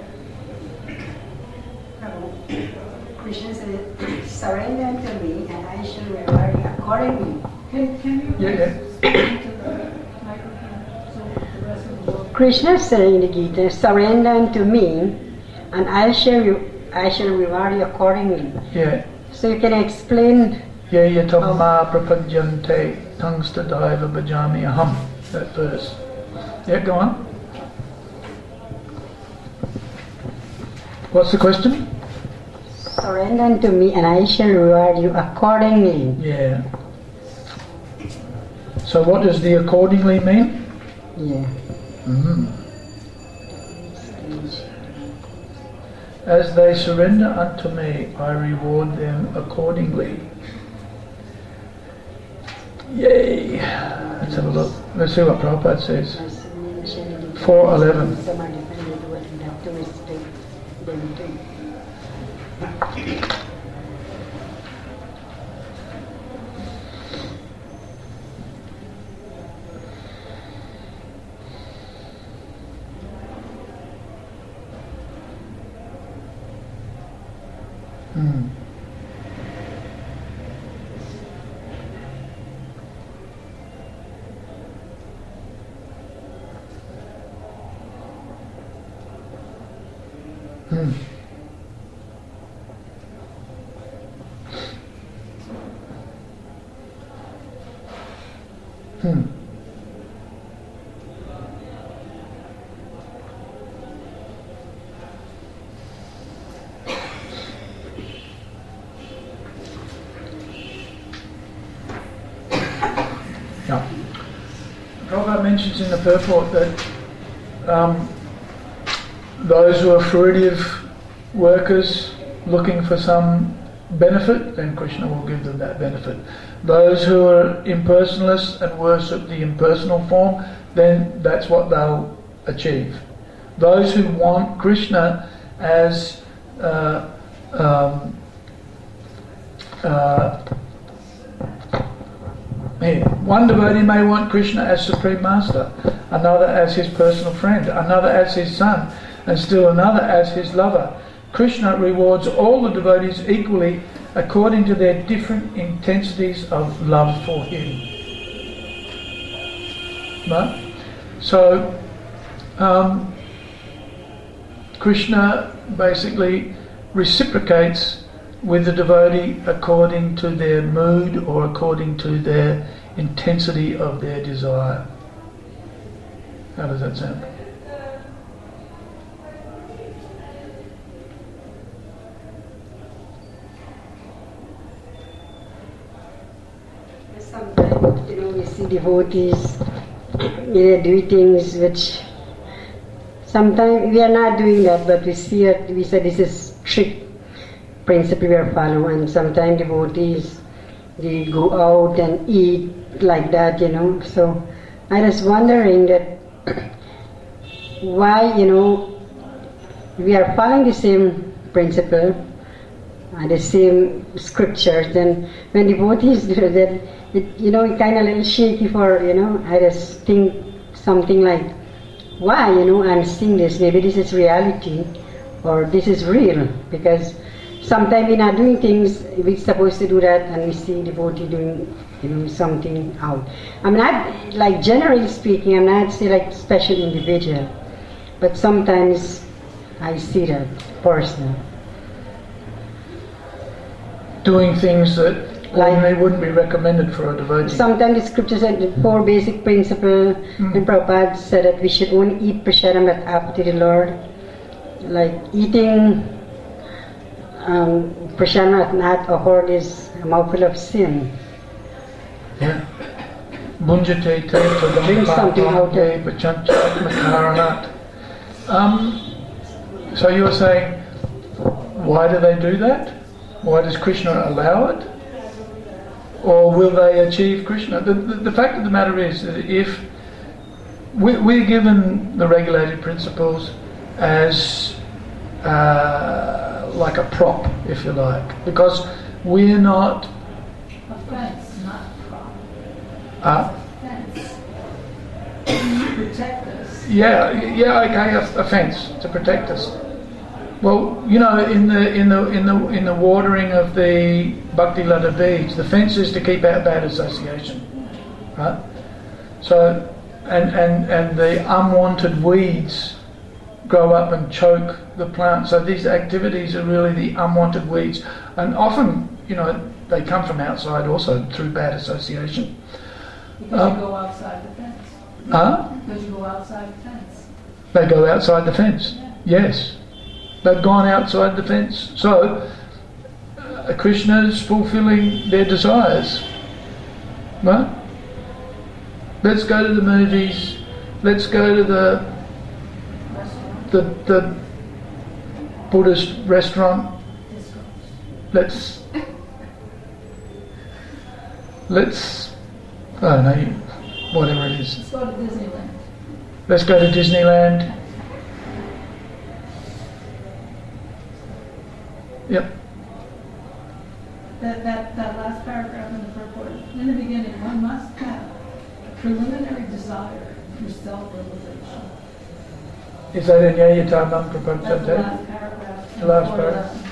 Krishna said, surrender to me and I shall reward you accordingly. Can you Yeah. speak to the microphone so the rest of the world? Krishna said in the Gita, surrender unto me and I shall reward you accordingly. Yeah. So you can explain. Ye yatamma prapadyante tangstadaiva bhajami aham. That verse. Yeah, go on. What's the question? Surrender unto me and I shall reward you accordingly. Yeah. So what does the accordingly mean? Yeah. As they surrender unto me, I reward them accordingly. Yay! Let's have a look. Let's see what Prabhupada says. 4:11. Yeah. Prabhupada mentions in the purport that those who are fruitive workers looking for some benefit, then Krishna will give them that benefit. Those who are impersonalists and worship the impersonal form, then that's what they'll achieve. Those who want Krishna as one devotee may want Krishna as Supreme Master, another as his personal friend, another as his son, and still another as his lover. Krishna rewards all the devotees equally according to their different intensities of love for him. Right? So, Krishna basically reciprocates with the devotee according to their mood or according to their intensity of their desire. How does that sound? Sometimes, we see devotees, do things which sometimes we are not doing that, but we see it, we say this is strict principle we are following, and sometimes devotees, they go out and eat like that, So I was wondering that why, we are following the same principle, the same scriptures, then when devotees do that, it kind of a little shaky for, I just think something like, why, I'm seeing this, maybe this is reality, or this is real, because sometimes we're not doing things, we're supposed to do that, and we see devotee doing, something out. I'm not, like generally speaking, I'm not say like special individual, but sometimes I see that personally. Doing things that ordinarily wouldn't be recommended for a devotee. Sometimes the scripture said the 4 basic principles, and Prabhupada said that we should only eat prasadam that up to the Lord. Like eating prasadam not offered is a mouthful of sin. Yeah. Bunjate te Bring something out there. So you were saying, why do they do that? Why does Krishna allow it? Or will they achieve Krishna? The fact of the matter is that if we're given the regulated principles as like a prop, if you like, because we're not... A fence, not a prop. Fence. Protect us. Yeah, okay, a fence to protect us. Well, you know, in the watering of the Bhakti Lata beads, the fence is to keep out bad association, right? So, and the unwanted weeds grow up and choke the plant. So these activities are really the unwanted weeds, and often, you know, they come from outside also through bad association. Because you go outside the fence. Because you go outside the fence. They go outside the fence. Yeah. Yes. They've gone outside the fence. So, Krishna's fulfilling their desires. Right? Let's go to the movies. Let's go to the Buddhist restaurant. Let's I don't know, whatever it is. Let's go to Disneyland. Let's go to Disneyland. Yep. That last paragraph in the purport. In the beginning, one must have a preliminary desire for self-realization. Is that in Yayatamam Prapanchate? That's the last paragraph. The last paragraph.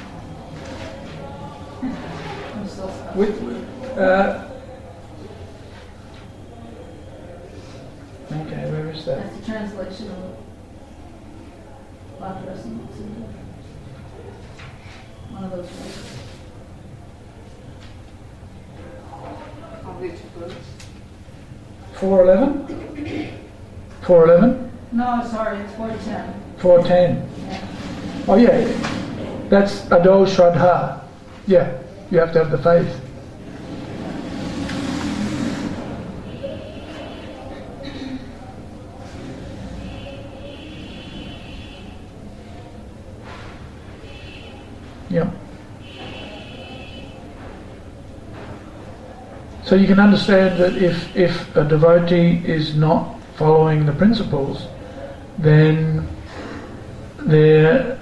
I'm still stuck. Okay, where is that? That's the translation of Bhadrasana. One of those words. Of which verse? 411? 411? No, sorry, it's 410. 410. Yeah. Oh yeah, that's Ado Shraddha. Yeah, you have to have the faith. Yeah. So you can understand that if a devotee is not following the principles, then they're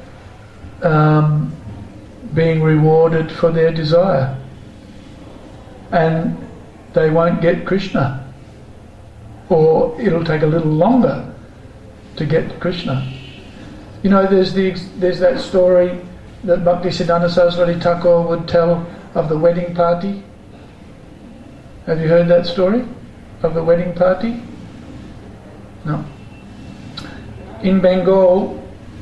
being rewarded for their desire, and they won't get Krishna, or it'll take a little longer to get Krishna. You know, there's that story that Bhaktisiddhanta Saraswati Thakur would tell of the wedding party. Have you heard that story of the wedding party? No. In Bengal,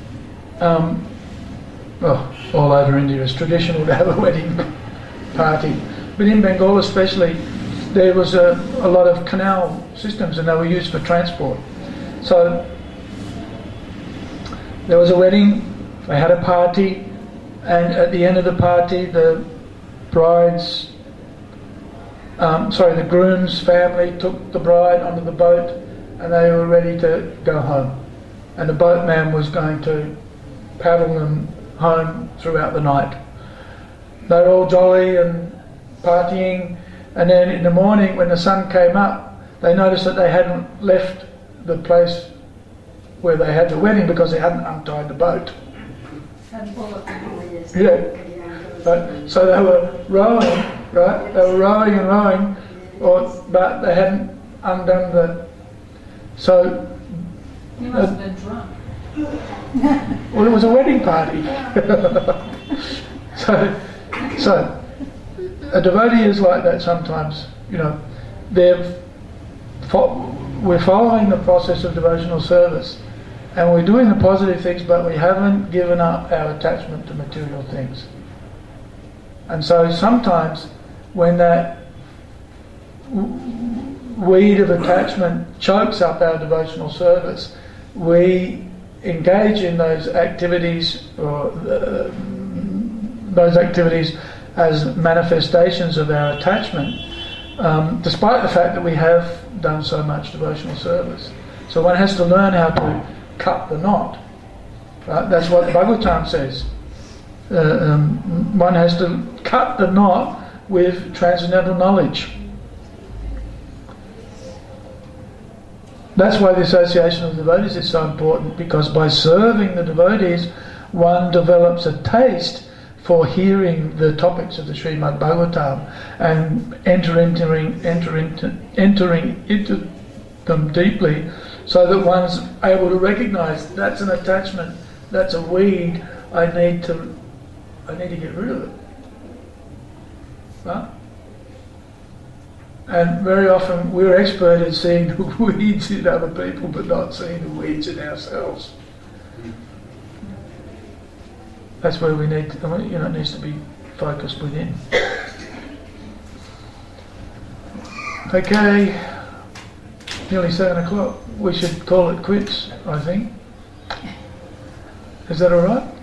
all over India it's traditional to have a wedding party, but in Bengal especially there was a lot of canal systems and they were used for transport. So there was a wedding, they had a party, and at the end of the party the the groom's family took the bride onto the boat and they were ready to go home, and the boatman was going to paddle them home throughout the night. They were all jolly and partying, and then in the morning when the sun came up they noticed that they hadn't left the place where they had the wedding because they hadn't untied the boat. Yeah. Right. So they were rowing, right? They were rowing and rowing, but they hadn't undone the... So... You must have been drunk. Well, it was a wedding party. So a devotee is like that sometimes. You know, we're following the process of devotional service, and we're doing the positive things, but we haven't given up our attachment to material things. And so sometimes when that weed of attachment chokes up our devotional service, we engage in those activities as manifestations of our attachment, despite the fact that we have done so much devotional service. So one has to learn how to cut the knot. That's what the Bhagavatam says. One has to cut the knot with transcendental knowledge. That's why the association of devotees is so important, because by serving the devotees, one develops a taste for hearing the topics of the Srimad Bhagavatam and entering into them deeply, so that one's able to recognise that's an attachment, that's a weed, I need to get rid of it. Right? And very often we're expert at seeing the weeds in other people, but not seeing the weeds in ourselves. That's where we need to, it needs to be focused within. Okay, nearly 7 o'clock. We should call it quits, I think. Is that all right?